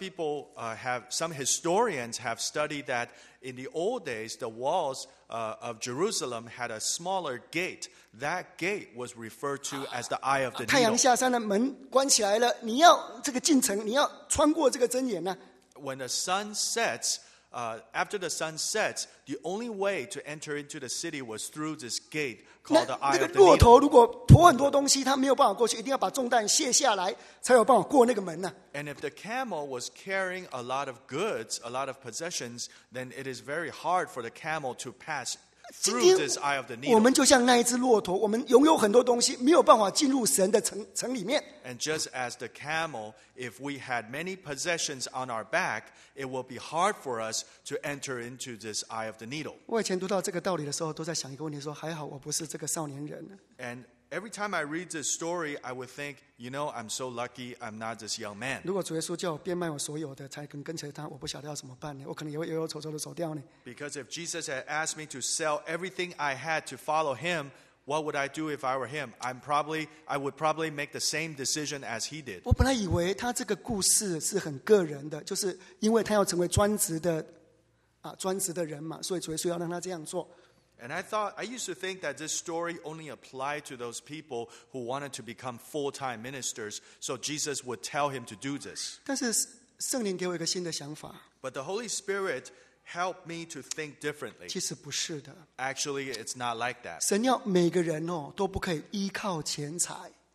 [SPEAKER 2] historians have studied that in the old days, the walls of Jerusalem had a smaller gate. That gate was referred to as the eye of the
[SPEAKER 3] 太阳
[SPEAKER 2] needle.
[SPEAKER 3] 下山了，门关起来了，你要这个进城，你要穿过这个针眼呐、啊。
[SPEAKER 2] When the sun sets, after the sun sets, the only way to enter into the city was through this gate
[SPEAKER 3] 那
[SPEAKER 2] called the
[SPEAKER 3] 那
[SPEAKER 2] eye
[SPEAKER 3] 个
[SPEAKER 2] of the
[SPEAKER 3] 骆驼
[SPEAKER 2] needle.
[SPEAKER 3] 如果驮很多东西，他没有办法过去，一定要把重担卸下来，才有办法过那个门呐、啊。
[SPEAKER 2] And if the camel was carrying a lot of goods, a lot of possessions, then it is very hard for the camel to pass
[SPEAKER 3] 今
[SPEAKER 2] through
[SPEAKER 3] 天
[SPEAKER 2] this eye of the
[SPEAKER 3] 我
[SPEAKER 2] needle.
[SPEAKER 3] 们就像那一只骆驼，我们拥有很多东西，没有办法进入神的城里面。
[SPEAKER 2] And just as the camel, if we had many possessions on our back, it will be hard for us to enter into this eye of the needle.
[SPEAKER 3] 我以前读到这个道理的时候，都在想一个问题：说还好我不是这个少年人。
[SPEAKER 2] And every time I read this story, I would think, I'm so lucky I'm not this young man.
[SPEAKER 3] 如果主耶稣叫我变卖我所有的，才能跟随他，我不晓得要怎么办呢？我可能也会忧忧愁愁的走掉呢。
[SPEAKER 2] Because if Jesus had asked me to sell everything I had to follow him, what would I do if I were him? I would probably make the same decision as he did.
[SPEAKER 3] 我本来以为他这个故事是很个人的，就是因为他要成为专职的人嘛，所以主耶稣要让他这样做。
[SPEAKER 2] And I used to think that this story only applied to those people who wanted to become full-time ministers, so Jesus would tell him to do this.
[SPEAKER 3] 但是圣灵给我一个新的想法，
[SPEAKER 2] But the Holy Spirit helped me to think differently.
[SPEAKER 3] 其实不是的。
[SPEAKER 2] Actually, it's not like that.
[SPEAKER 3] 神要每个人都不可以依靠钱财。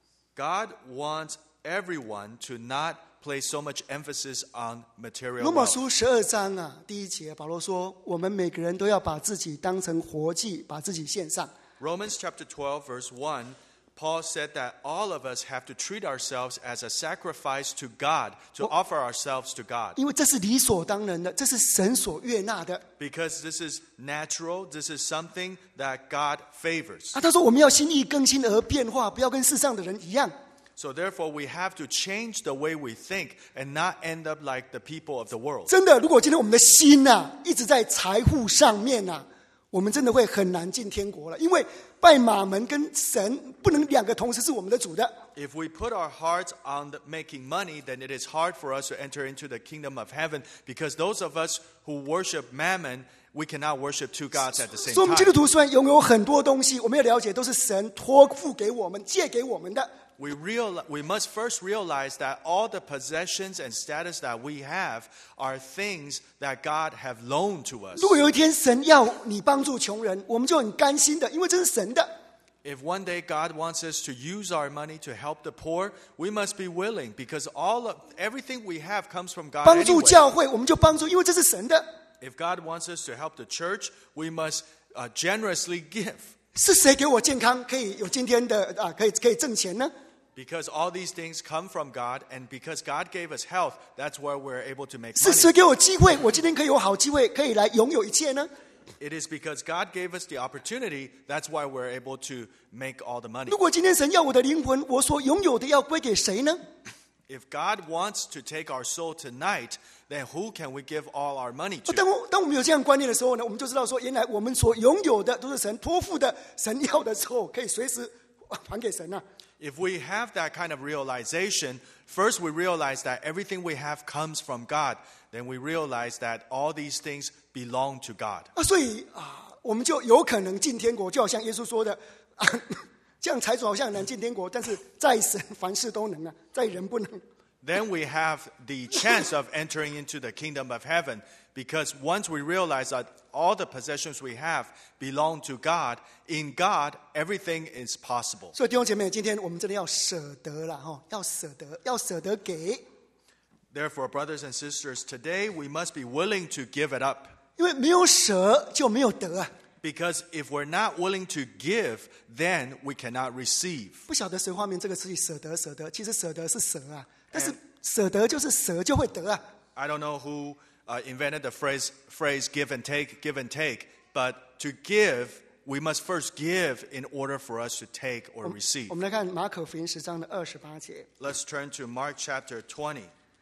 [SPEAKER 2] God wants everyone to not place so much emphasis on material
[SPEAKER 3] 罗马
[SPEAKER 2] wealth.
[SPEAKER 3] 书12章第一节，保罗说：“我们每个人都要把自己当成活祭，把自己献上。”
[SPEAKER 2] Romans chapter 12, verse 1, Paul said that all of us have to treat ourselves as a sacrifice to God, to offer ourselves to God.
[SPEAKER 3] 因为这是理所当然的，这是神所悦纳的。
[SPEAKER 2] Because this is natural, this is something that God favors.
[SPEAKER 3] 他说：“我们要心意更新而变化，不要跟世上的人一样。”
[SPEAKER 2] So therefore, we have to change the way we think and not end up like the people of the world.
[SPEAKER 3] 真的，如果今天我们的心一直在财富上面我们真的会很难进天国了，因为拜马门跟神不能两个同时是我们的主的。
[SPEAKER 2] If we put our hearts on making money, then it is hard for us to enter into the kingdom of heaven, because those of us who worship mammon, we cannot worship two gods at the same
[SPEAKER 3] 所以，我们基督
[SPEAKER 2] time.
[SPEAKER 3] 徒虽然拥有很多东西，我们要了解都是神托付给我们、借给我们的。
[SPEAKER 2] We must first realize that all the possessions and status that we have are things that God have loaned to us.
[SPEAKER 3] 如果有一天神要你帮助穷人，我们就很甘心的，因为这是神的。
[SPEAKER 2] If one day God wants us to use our money to help the poor, we must be willing, because everything we have comes from God
[SPEAKER 3] 帮助
[SPEAKER 2] anyway.
[SPEAKER 3] 教会，我们就帮助，因为这是神的。
[SPEAKER 2] If God wants us to help the church, we must generously give.
[SPEAKER 3] 是谁给我健康，可以有今天的可以挣钱呢？
[SPEAKER 2] Because all these things come from God, and because God gave us health, that's where we're able to make
[SPEAKER 3] 是
[SPEAKER 2] money.
[SPEAKER 3] 谁给我机会，我今天可以有好机会，可以来拥有一切呢？
[SPEAKER 2] It is because God gave us the opportunity, that's why we're able to make all the money.
[SPEAKER 3] 如果今天神要我的灵魂，我所拥有的要归给谁呢？
[SPEAKER 2] If God wants to take our soul tonight, then who can we give all our money to?
[SPEAKER 3] 当我们有这样观念的时候呢，我们就知道说，原来我们所拥有的都是神托付的，神要的时候可以随时还给神。
[SPEAKER 2] If we have that kind of realization, first we realize that everything we have comes from God. Then we realize that all these things belong to God.
[SPEAKER 3] 所以我们就有可能进天国，就好像耶稣说的，这样财主好像很难进天国，但是在神凡事都能在人不能。
[SPEAKER 2] Then we have the chance of entering into the kingdom of heaven, because once we realize that all the possessions we have belong to God, in God everything is possible.
[SPEAKER 3] 所以弟兄姐妹，今天我们真的要舍得了要舍得给，
[SPEAKER 2] Therefore, brothers and sisters, today we must be willing to give it up.
[SPEAKER 3] 因为没有舍就没有得啊。
[SPEAKER 2] Because if we're not willing to give, then we cannot receive.
[SPEAKER 3] 不晓得谁发明这个词语舍得，其实舍得是舍但是舍得就是舍就会得
[SPEAKER 2] I don't know who invented the phrase give and take, but to give, we must first give in order for us to take or receive.
[SPEAKER 3] 我们来看马可福音10章的28节，
[SPEAKER 2] Let's turn to Mark chapter 20.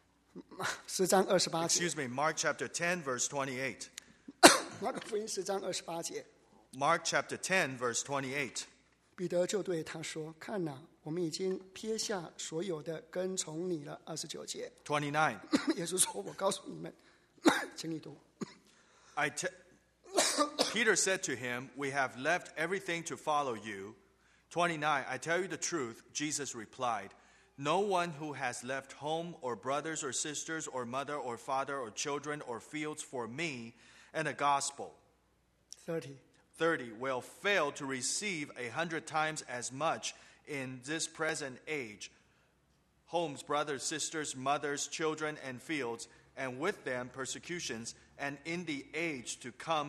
[SPEAKER 3] 10章28节，
[SPEAKER 2] Excuse me, Mark chapter 10, verse 28.
[SPEAKER 3] 马可福音10章28节，
[SPEAKER 2] Mark chapter 10, verse 28.
[SPEAKER 3] 彼得就对他说：“看哪，我们已经撇下所有的，跟从你了。”29节，
[SPEAKER 2] 29.
[SPEAKER 3] 耶稣说：“我告诉你们，请你读。
[SPEAKER 2] Peter said to him, "We have left everything to follow you." 29. I tell you the truth, Jesus replied. No one who has left home or brothers or sisters or mother or father or children or fields for me and the gospel
[SPEAKER 3] 30
[SPEAKER 2] will fail to receive 100 times as much in this present age. Homes, brothers, sisters, mothers, children, and fields, and with them persecutions, and in the age to come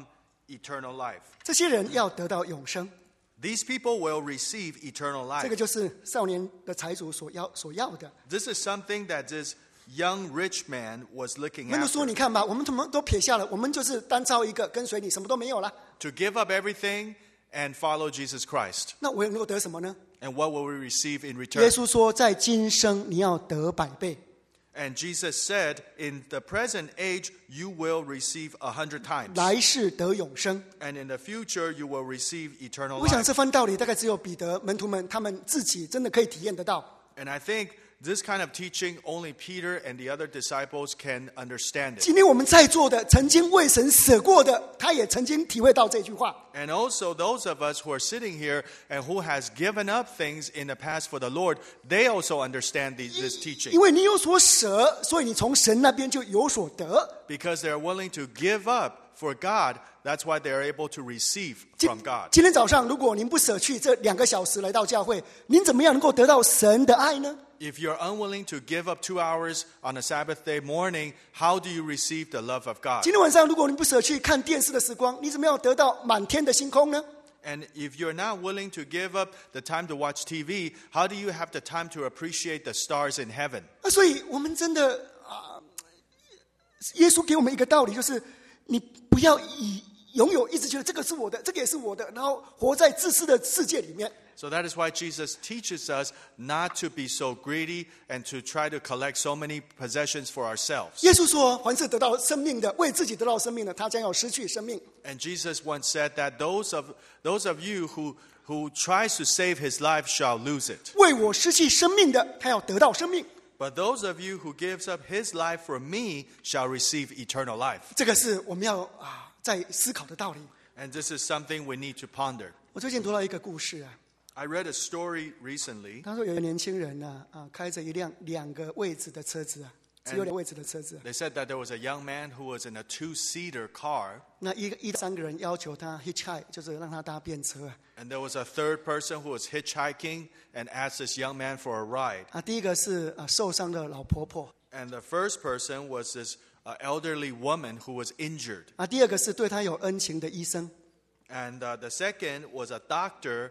[SPEAKER 2] eternal life.
[SPEAKER 3] 这些人要得到永生，
[SPEAKER 2] These people will receive eternal
[SPEAKER 3] 这个
[SPEAKER 2] life.
[SPEAKER 3] 就是少年的财主所要的。
[SPEAKER 2] This is something that this young rich man was looking
[SPEAKER 3] 门徒说：“
[SPEAKER 2] after.
[SPEAKER 3] 你看吧，我们什么都撇下了，我们就是单招一个跟随你，什么都没有了。
[SPEAKER 2] To give up everything and follow Jesus Christ.
[SPEAKER 3] 那我能够得什么呢？”
[SPEAKER 2] And what will we receive in
[SPEAKER 3] 耶
[SPEAKER 2] return?
[SPEAKER 3] 稣说：“在今生你要得100倍。
[SPEAKER 2] And Jesus said, in the present age, you will receive 100 times.
[SPEAKER 3] 来世得永生。
[SPEAKER 2] And in the future, you will receive eternal
[SPEAKER 3] 我想
[SPEAKER 2] life.
[SPEAKER 3] 这番道理大概只有彼得门徒们他们自己真的可以体验得到。
[SPEAKER 2] And I think this kind of teaching, only Peter and the other disciples can understand it.
[SPEAKER 3] 今天我们在座的，曾经为神舍过的，他也曾经体会到这句话。
[SPEAKER 2] And also those of us who are sitting here and who has given up things in the past for the Lord, they also understand this
[SPEAKER 3] 因
[SPEAKER 2] teaching.
[SPEAKER 3] 为你有所舍，所以你从神那边就有所得。
[SPEAKER 2] Because they're willing to give up for God, that's why they're able to receive
[SPEAKER 3] 今
[SPEAKER 2] from God.
[SPEAKER 3] 今天早上，如果您不舍去这2个小时来到教会，您怎么样能够得到神的爱呢？
[SPEAKER 2] If you're unwilling to give up 2 hours on a Sabbath day morning, how do you receive the love of God?
[SPEAKER 3] 今天晚上，如果您不舍去看电视的时光，你怎么样得到满天的星空呢？
[SPEAKER 2] And if you're not willing to give up the time to watch TV, how do you have the time to appreciate the stars in heaven?
[SPEAKER 3] 所以我们真的耶稣给我们一个道理，就是你不要拥有一直觉得这个是我的，这个也是我的，然后活在自私的世界里面。
[SPEAKER 2] So that is why Jesus teaches us not to be so greedy and to try to collect so many possessions for ourselves.
[SPEAKER 3] 耶稣说：“凡是得到生命的，为自己得到生命的，他将要失去生命。
[SPEAKER 2] And Jesus once said that those of you who tries to save his life shall lose it.
[SPEAKER 3] 为我失去生命的，他要得到生命。”
[SPEAKER 2] But those of you who gives up his life for me shall receive eternal life.
[SPEAKER 3] 这个是我们要在思考的道理。
[SPEAKER 2] And this is something we need to ponder.
[SPEAKER 3] 我最近读到一个故事啊，
[SPEAKER 2] I read a story recently.
[SPEAKER 3] 他说有一个年轻人呢开着一辆2个位置的车子啊，只有2个位置的车子。
[SPEAKER 2] They said that there was a young man who was in a 2-seater car.
[SPEAKER 3] 那3个人要求他 hitchhike， 就是让他搭便车啊。
[SPEAKER 2] And there was a third person who was hitchhiking and asked this young man for a ride.
[SPEAKER 3] 第一个是受伤的老婆婆，
[SPEAKER 2] And the first person was this elderly woman who was injured.
[SPEAKER 3] 第二个是对他有恩情的医生。
[SPEAKER 2] And the second was a doctor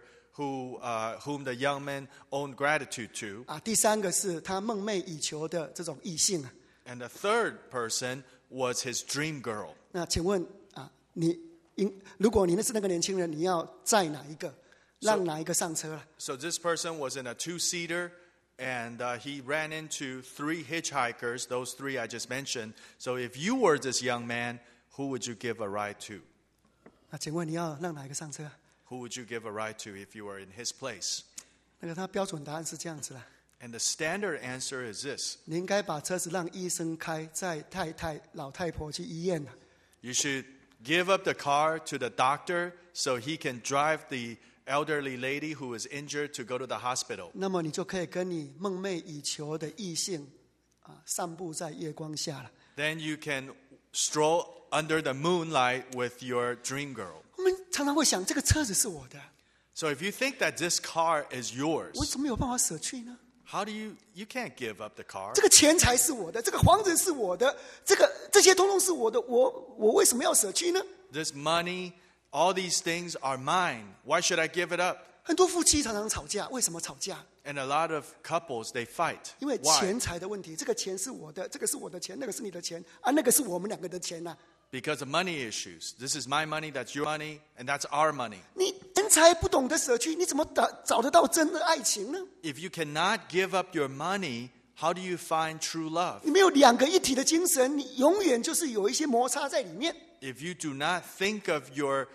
[SPEAKER 2] whom the young man owed gratitude to.
[SPEAKER 3] 第3个是他梦寐以求的这种异性啊。
[SPEAKER 2] And the third person was his dream girl.
[SPEAKER 3] 那请问如果你是那个年轻人，你要载哪一个，让哪一个上车了？
[SPEAKER 2] So this person was in a 2-seater, and he ran into 3 hitchhikers, those 3 I just mentioned. So if you were this young man, who would you give a ride to?
[SPEAKER 3] 请问你要让哪一个上车？
[SPEAKER 2] Who would you give a ride to if you were in his place?
[SPEAKER 3] 他标准答案是这样子啦。
[SPEAKER 2] And the standard answer is this.
[SPEAKER 3] 你应该把车子让医生开，载老太婆去医院。
[SPEAKER 2] You should give up the car to the doctor so he can drive the elderly lady who is injured to go to the hospital.
[SPEAKER 3] 那么你就可以跟你梦寐以求的异性散步在月光下了。
[SPEAKER 2] Then you can stroll under the moonlight with your dream girl.
[SPEAKER 3] 我们常常会想，这个车子是我的，
[SPEAKER 2] So if you think that this car is yours,
[SPEAKER 3] 我怎么有办法舍去呢？
[SPEAKER 2] how do you can't give up the car?
[SPEAKER 3] 这个钱财是我的，这个房子是我的，这些通通是我的，我为什么要舍去呢？
[SPEAKER 2] This money, all these things are mine. Why should I give it up?
[SPEAKER 3] 很多夫妻常常吵架，为什么吵架？
[SPEAKER 2] And a lot of couples, they fight.
[SPEAKER 3] 因为
[SPEAKER 2] Why?
[SPEAKER 3] 钱财的问题，这个钱是我的，这个是我的钱，那个是你的钱那个是我们2个的钱呐。
[SPEAKER 2] Because of money issues. This is my money, that's your money, and that's our money.
[SPEAKER 3] 你钱财不懂得舍去，你怎么找得到真的爱情呢？
[SPEAKER 2] If you cannot give up your money, how do you find true love?
[SPEAKER 3] 你没有2个一体的精神，你永远就是有一些摩擦在里面。
[SPEAKER 2] If you do not think of your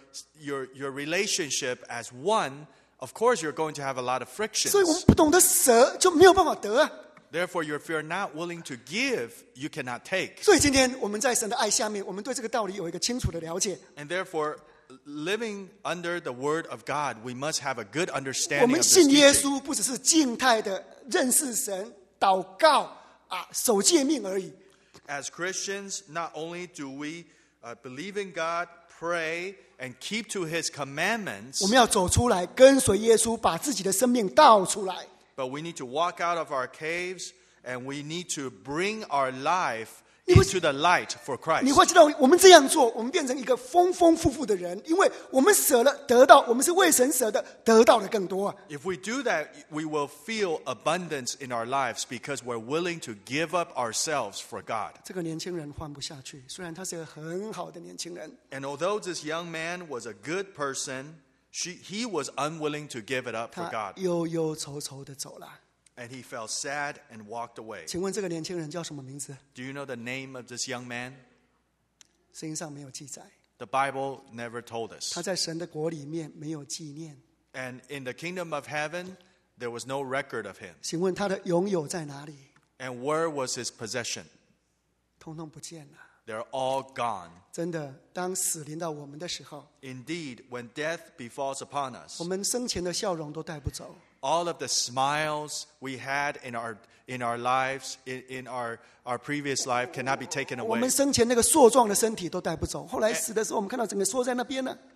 [SPEAKER 2] relationship as one, of course you're going to have a lot of
[SPEAKER 3] 所以我们
[SPEAKER 2] frictions.
[SPEAKER 3] 不懂得舍，就没有办法得啊。
[SPEAKER 2] Therefore, if you're not willing to give, you cannot take.
[SPEAKER 3] 所以今天我们在神的爱下面，我们对这个道理有一个清楚的了解。
[SPEAKER 2] And therefore, living under the word of God, we must have a good
[SPEAKER 3] 我
[SPEAKER 2] understanding
[SPEAKER 3] 们
[SPEAKER 2] of this
[SPEAKER 3] 信耶
[SPEAKER 2] teaching.
[SPEAKER 3] 稣，不只是静态的认识神、祷告守诫命而已。
[SPEAKER 2] As Christians, not only do we believe in God, pray, and keep to His commandments,
[SPEAKER 3] 我们要走出来，跟随耶稣，把自己的生命倒出来。
[SPEAKER 2] but we need to walk out of our caves and we need to bring our life into the light for
[SPEAKER 3] 你
[SPEAKER 2] Christ.
[SPEAKER 3] 会知道，我们这样做，我们变成一个丰丰富富的人，因为我们舍了得到，我们是为神舍的，得到的更多啊。
[SPEAKER 2] If we do that, we will feel abundance in our lives because we're willing to give up ourselves for God.
[SPEAKER 3] 这个年轻人换不下去，虽然他是一个很好的年轻人，
[SPEAKER 2] And although this young man was a good person, he was unwilling to give it up for
[SPEAKER 3] 他
[SPEAKER 2] God.
[SPEAKER 3] 忧忧愁愁的走了。
[SPEAKER 2] And he felt sad and walked away.
[SPEAKER 3] 请问这个年轻人叫什么名字？
[SPEAKER 2] Do you know the name of this young man?
[SPEAKER 3] 圣经上没有记载，
[SPEAKER 2] The Bible never told us.
[SPEAKER 3] 他在神的国里面没有纪念。
[SPEAKER 2] And in the kingdom of heaven, there was no record of him.
[SPEAKER 3] 请问他的拥有在哪里？
[SPEAKER 2] And where was his possession?
[SPEAKER 3] 通通不见了。
[SPEAKER 2] They're all gone.
[SPEAKER 3] 真的，当死临到我们的时候，
[SPEAKER 2] Indeed, when death befalls upon us,
[SPEAKER 3] 我们生前的笑容都带不走，
[SPEAKER 2] all of the smiles we had in our lives, in our previous life, cannot be taken
[SPEAKER 3] 我
[SPEAKER 2] away.
[SPEAKER 3] 们生前那个硕壮的身体都带不走。后来死的时候，我们看到整个缩在那边了。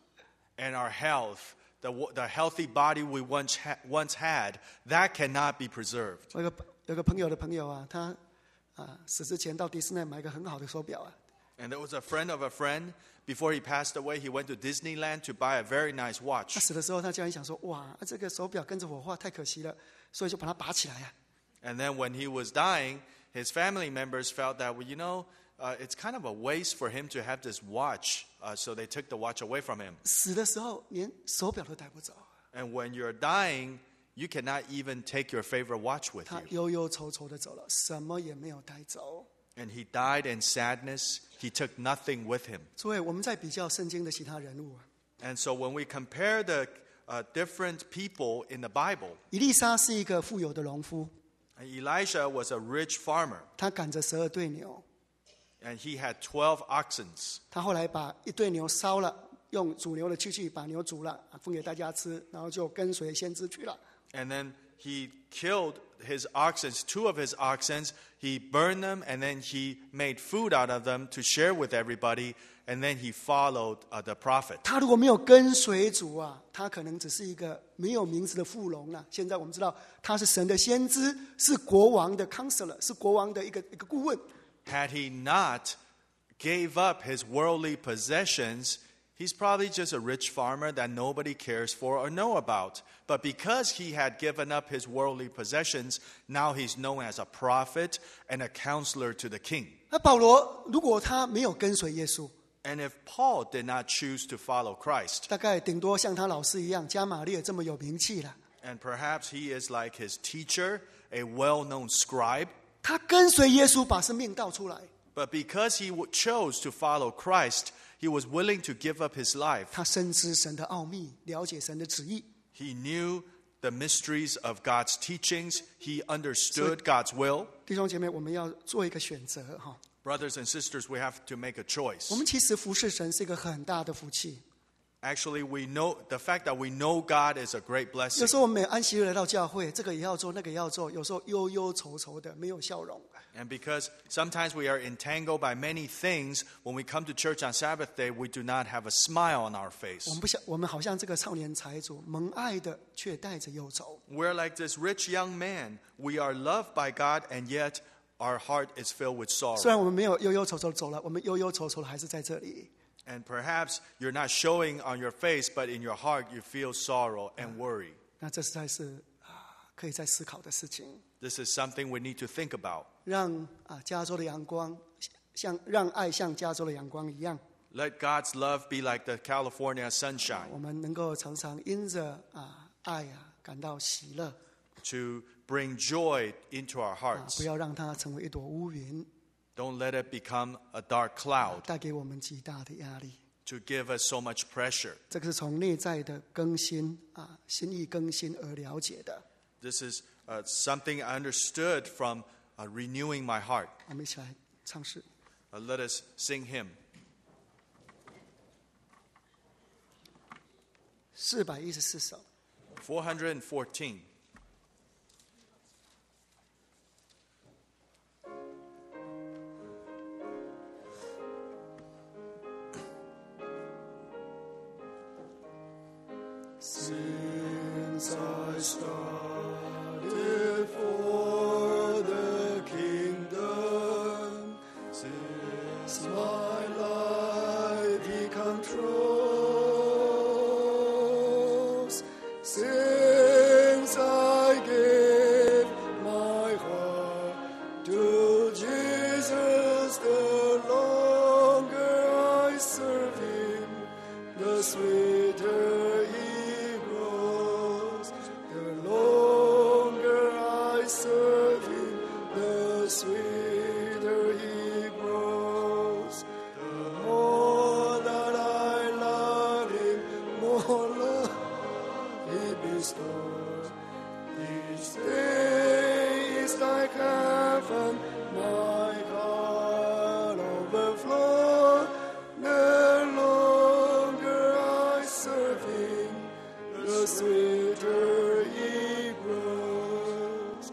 [SPEAKER 2] And our health, the healthy body we once had, that cannot be preserved.
[SPEAKER 3] 我有个朋友的朋友啊，他死之前到迪士尼买一个很好的手表啊。
[SPEAKER 2] And there was a friend of a friend. Before he passed away, he went to Disneyland to buy a very nice
[SPEAKER 3] 他
[SPEAKER 2] watch.
[SPEAKER 3] 死的时候，他家人想说：“哇，这个手表跟着火化太可惜了，所以就把它拔起来啊。
[SPEAKER 2] And then when he was dying, his family members felt that, well, it's kind of a waste for him to have this watch. So they took the watch away from him.
[SPEAKER 3] 死的时候连手表都带不走，
[SPEAKER 2] And when you're dying, you cannot even take your favorite watch with
[SPEAKER 3] 他
[SPEAKER 2] you.
[SPEAKER 3] 忧忧愁愁的走了，什么也没有带走。
[SPEAKER 2] And he died in sadness. He took nothing with him.
[SPEAKER 3] 所以我们在比较圣经的其他人物啊，
[SPEAKER 2] And so when we compare the different people in the Bible,
[SPEAKER 3] 以利沙是一个富有的农夫，
[SPEAKER 2] Elisha was a rich farmer.
[SPEAKER 3] 他赶着12对牛，
[SPEAKER 2] And he had 12 oxen.
[SPEAKER 3] 他后来把一对牛烧了，用煮牛的器具把牛煮了，分给大家吃，然后就跟随先知去了。
[SPEAKER 2] And then he killed his oxen, 2 of his oxen. He burned them, and then he made food out of them to share with everybody. And then he followed the prophet.
[SPEAKER 3] 他如果没有跟随主啊，他可能只是一个没有名字的富农了。现在我们知道他是神的先知，是国王的 counselor， 是国王的一个顾问。
[SPEAKER 2] Had he not gave up his worldly possessions, he's probably just a rich farmer that nobody cares for or know about. But because he had given up his worldly possessions, now he's known as a prophet and a counselor to the king.
[SPEAKER 3] 那保罗如果他没有跟随耶稣，
[SPEAKER 2] And if Paul did not choose to follow Christ,
[SPEAKER 3] 大概顶多像他老师一样，加玛列这么有名气了。
[SPEAKER 2] and perhaps he is like his teacher, a well-known scribe,
[SPEAKER 3] 他跟随耶稣，把生命倒出来，
[SPEAKER 2] but because he chose to follow Christ, he was willing to give up his life.
[SPEAKER 3] 他深知神的奥秘，了解神的旨意。
[SPEAKER 2] He knew the mysteries of God's teachings. He understood God's will.
[SPEAKER 3] 弟兄姐妹，我们要做一个选择哈。
[SPEAKER 2] Brothers and sisters, we have to make a choice.
[SPEAKER 3] 我们其实服侍神是一个很大的福气。
[SPEAKER 2] Actually, we know the fact that we know God is a great
[SPEAKER 3] 有
[SPEAKER 2] blessing.
[SPEAKER 3] 时候我们安息日来到教会，这个也要做，那个也要做，有时候忧忧愁愁的，没有笑容。
[SPEAKER 2] And because sometimes we are entangled by many things, when we come to church on Sabbath day, we do not have a smile on our face.
[SPEAKER 3] 我们好像这个少年财主，蒙爱的却带着忧愁。
[SPEAKER 2] We're like this rich young man. We are loved by God, and yet our heart is filled with
[SPEAKER 3] 虽
[SPEAKER 2] sorrow.
[SPEAKER 3] 然我们没有忧忧愁愁走了，我们忧忧愁愁的还是在这里。
[SPEAKER 2] And perhaps you're not showing on your face, but in your heart you feel sorrow and worry.
[SPEAKER 3] 那这实在是可以再思考的事情。
[SPEAKER 2] This is something we need to think about.
[SPEAKER 3] 让加州的阳光让爱像加州的阳光一样，
[SPEAKER 2] Let God's love be like the California sunshine,
[SPEAKER 3] 我们能够常常因着爱感到喜乐，
[SPEAKER 2] to bring joy into our
[SPEAKER 3] 不
[SPEAKER 2] hearts.
[SPEAKER 3] 要让它成为一朵乌云，
[SPEAKER 2] Don't let it become a dark cloud
[SPEAKER 3] 带给我们极大的压力。
[SPEAKER 2] to give us so much pressure.
[SPEAKER 3] 这个是从内在的更新心意更新而了解的。
[SPEAKER 2] This is something I understood from renewing my heart.
[SPEAKER 3] 我们一起来唱诗。
[SPEAKER 2] Let us sing hymn.
[SPEAKER 3] 414首。
[SPEAKER 2] 414.
[SPEAKER 1] Since I started for the kingdom, since I gave my heart to Jesus, the longer I serve him, the sweeter he grows. The longer I serve him, the sweeter he grows. The more that I love him, more love he bestows. Each day is like heaven, my heart overflows. The longer I serve him, the sweeter he grows.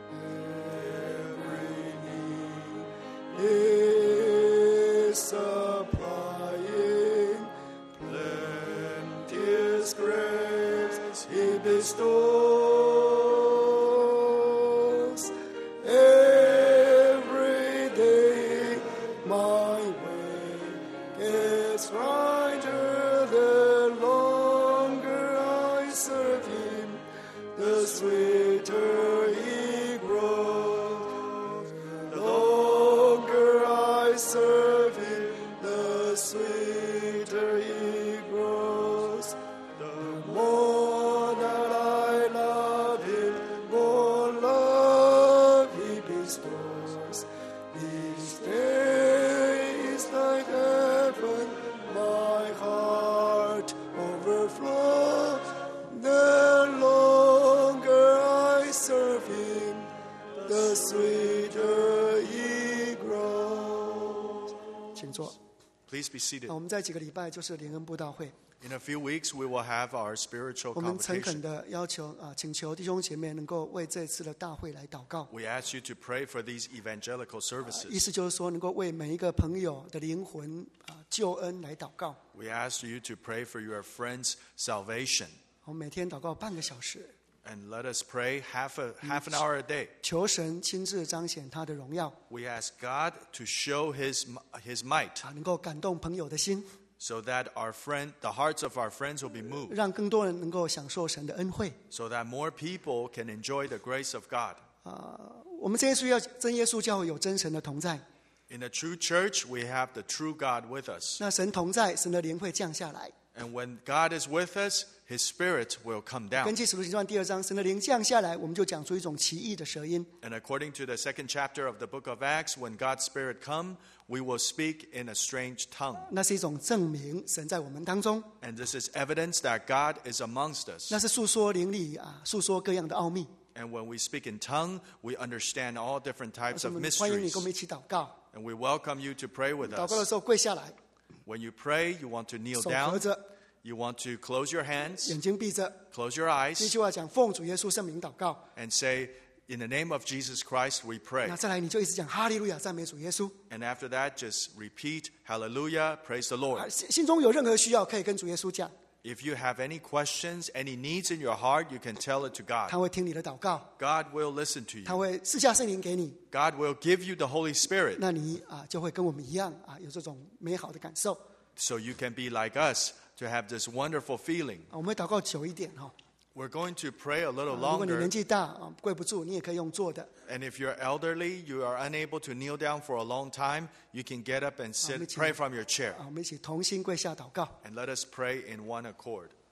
[SPEAKER 1] Every need is supplying, plenteous grace he bestows. Every day my way gets brighter, the longer I serve him, the sweeter he grows. The longer I serve him, the sweeter he grows. The more that I love him, more love he bestows. Each day is like heaven, my heart overflows. The longer I serve him, the sweeter he grows.
[SPEAKER 3] 请坐。
[SPEAKER 2] Please be seated.
[SPEAKER 3] 那我们在几个礼拜就是联恩布道会，
[SPEAKER 2] In a few weeks, we will have our spiritual
[SPEAKER 3] 我们诚恳
[SPEAKER 2] convocation.
[SPEAKER 3] 的要求请求弟兄姐妹能够为这次的大会来祷告。
[SPEAKER 2] We ask you to pray for these evangelical
[SPEAKER 3] 意
[SPEAKER 2] services.
[SPEAKER 3] 思就是说，能够为每一个朋友的灵魂救恩来祷告。
[SPEAKER 2] We ask you to pray for your friends' salvation.
[SPEAKER 3] 我们每天祷告半个小时，
[SPEAKER 2] And let us pray half an hour a day.
[SPEAKER 3] 求神亲自彰显他的荣耀
[SPEAKER 2] We ask God to show His might
[SPEAKER 3] 能够感动朋友的心，
[SPEAKER 2] so that the hearts of our friends will be moved,
[SPEAKER 3] 让更多人能够享受神的恩惠。
[SPEAKER 2] so that more people can enjoy the grace of God.
[SPEAKER 3] 我们真耶稣教会有真神的同在，
[SPEAKER 2] In the true church, we have the true God with us.
[SPEAKER 3] 那神同在，神的灵会降下来。
[SPEAKER 2] And when God is with us, His Spirit will come
[SPEAKER 3] 根
[SPEAKER 2] down.
[SPEAKER 3] 据使徒行传2章，神的灵降下来，我们就讲出一种奇异的舌音。
[SPEAKER 2] And according to the second chapter of the book of Acts, when God's Spirit come, we will speak in a strange tongue.
[SPEAKER 3] 那是一种证明神在我们当中，
[SPEAKER 2] And this is evidence that God is amongst us.
[SPEAKER 3] 那是诉说灵力诉说各样的奥秘。
[SPEAKER 2] And when we speak in tongue, we understand all different types
[SPEAKER 3] 我
[SPEAKER 2] of
[SPEAKER 3] 们欢迎你
[SPEAKER 2] mysteries.
[SPEAKER 3] 跟我们一起祷告。
[SPEAKER 2] And we welcome you to pray with
[SPEAKER 3] 祷告的
[SPEAKER 2] us.
[SPEAKER 3] 时候跪下来，
[SPEAKER 2] When you pray, you want to kneel
[SPEAKER 3] 手合
[SPEAKER 2] down.
[SPEAKER 3] 着，
[SPEAKER 2] You want to close your hands,
[SPEAKER 3] 眼睛闭着。
[SPEAKER 2] close your
[SPEAKER 3] 这
[SPEAKER 2] eyes,
[SPEAKER 3] 句话讲奉主耶稣圣名祷告。
[SPEAKER 2] and say, in the name of Jesus Christ, we pray.
[SPEAKER 3] 那再来你就一直讲哈利路亚，赞美主耶稣。
[SPEAKER 2] And after that, just repeat, hallelujah, praise the Lord.
[SPEAKER 3] 心中有任何需要，可以跟主耶稣讲，
[SPEAKER 2] If you have any questions, any needs in your heart, you can tell it to
[SPEAKER 3] 他
[SPEAKER 2] God.
[SPEAKER 3] 会听你的祷告，
[SPEAKER 2] God will listen to
[SPEAKER 3] 他
[SPEAKER 2] you.
[SPEAKER 3] 会赐下圣灵给你，
[SPEAKER 2] God will give you the Holy Spirit
[SPEAKER 3] 那你就会跟我们一样有这种美好的感受。
[SPEAKER 2] so you can be like us to have this wonderful feeling.
[SPEAKER 3] 我们会祷告久一点哈。
[SPEAKER 2] We're going to pray a little
[SPEAKER 3] 如果你
[SPEAKER 2] longer.
[SPEAKER 3] 年纪大跪不住，你也可以用坐的。
[SPEAKER 2] And if you're elderly, you are unable to kneel down for a long time, you can get up and sit,
[SPEAKER 3] Mitchell.
[SPEAKER 2] pray from your chair.
[SPEAKER 3] 我们一起同心跪下祷告。
[SPEAKER 2] And let us pray in one accord.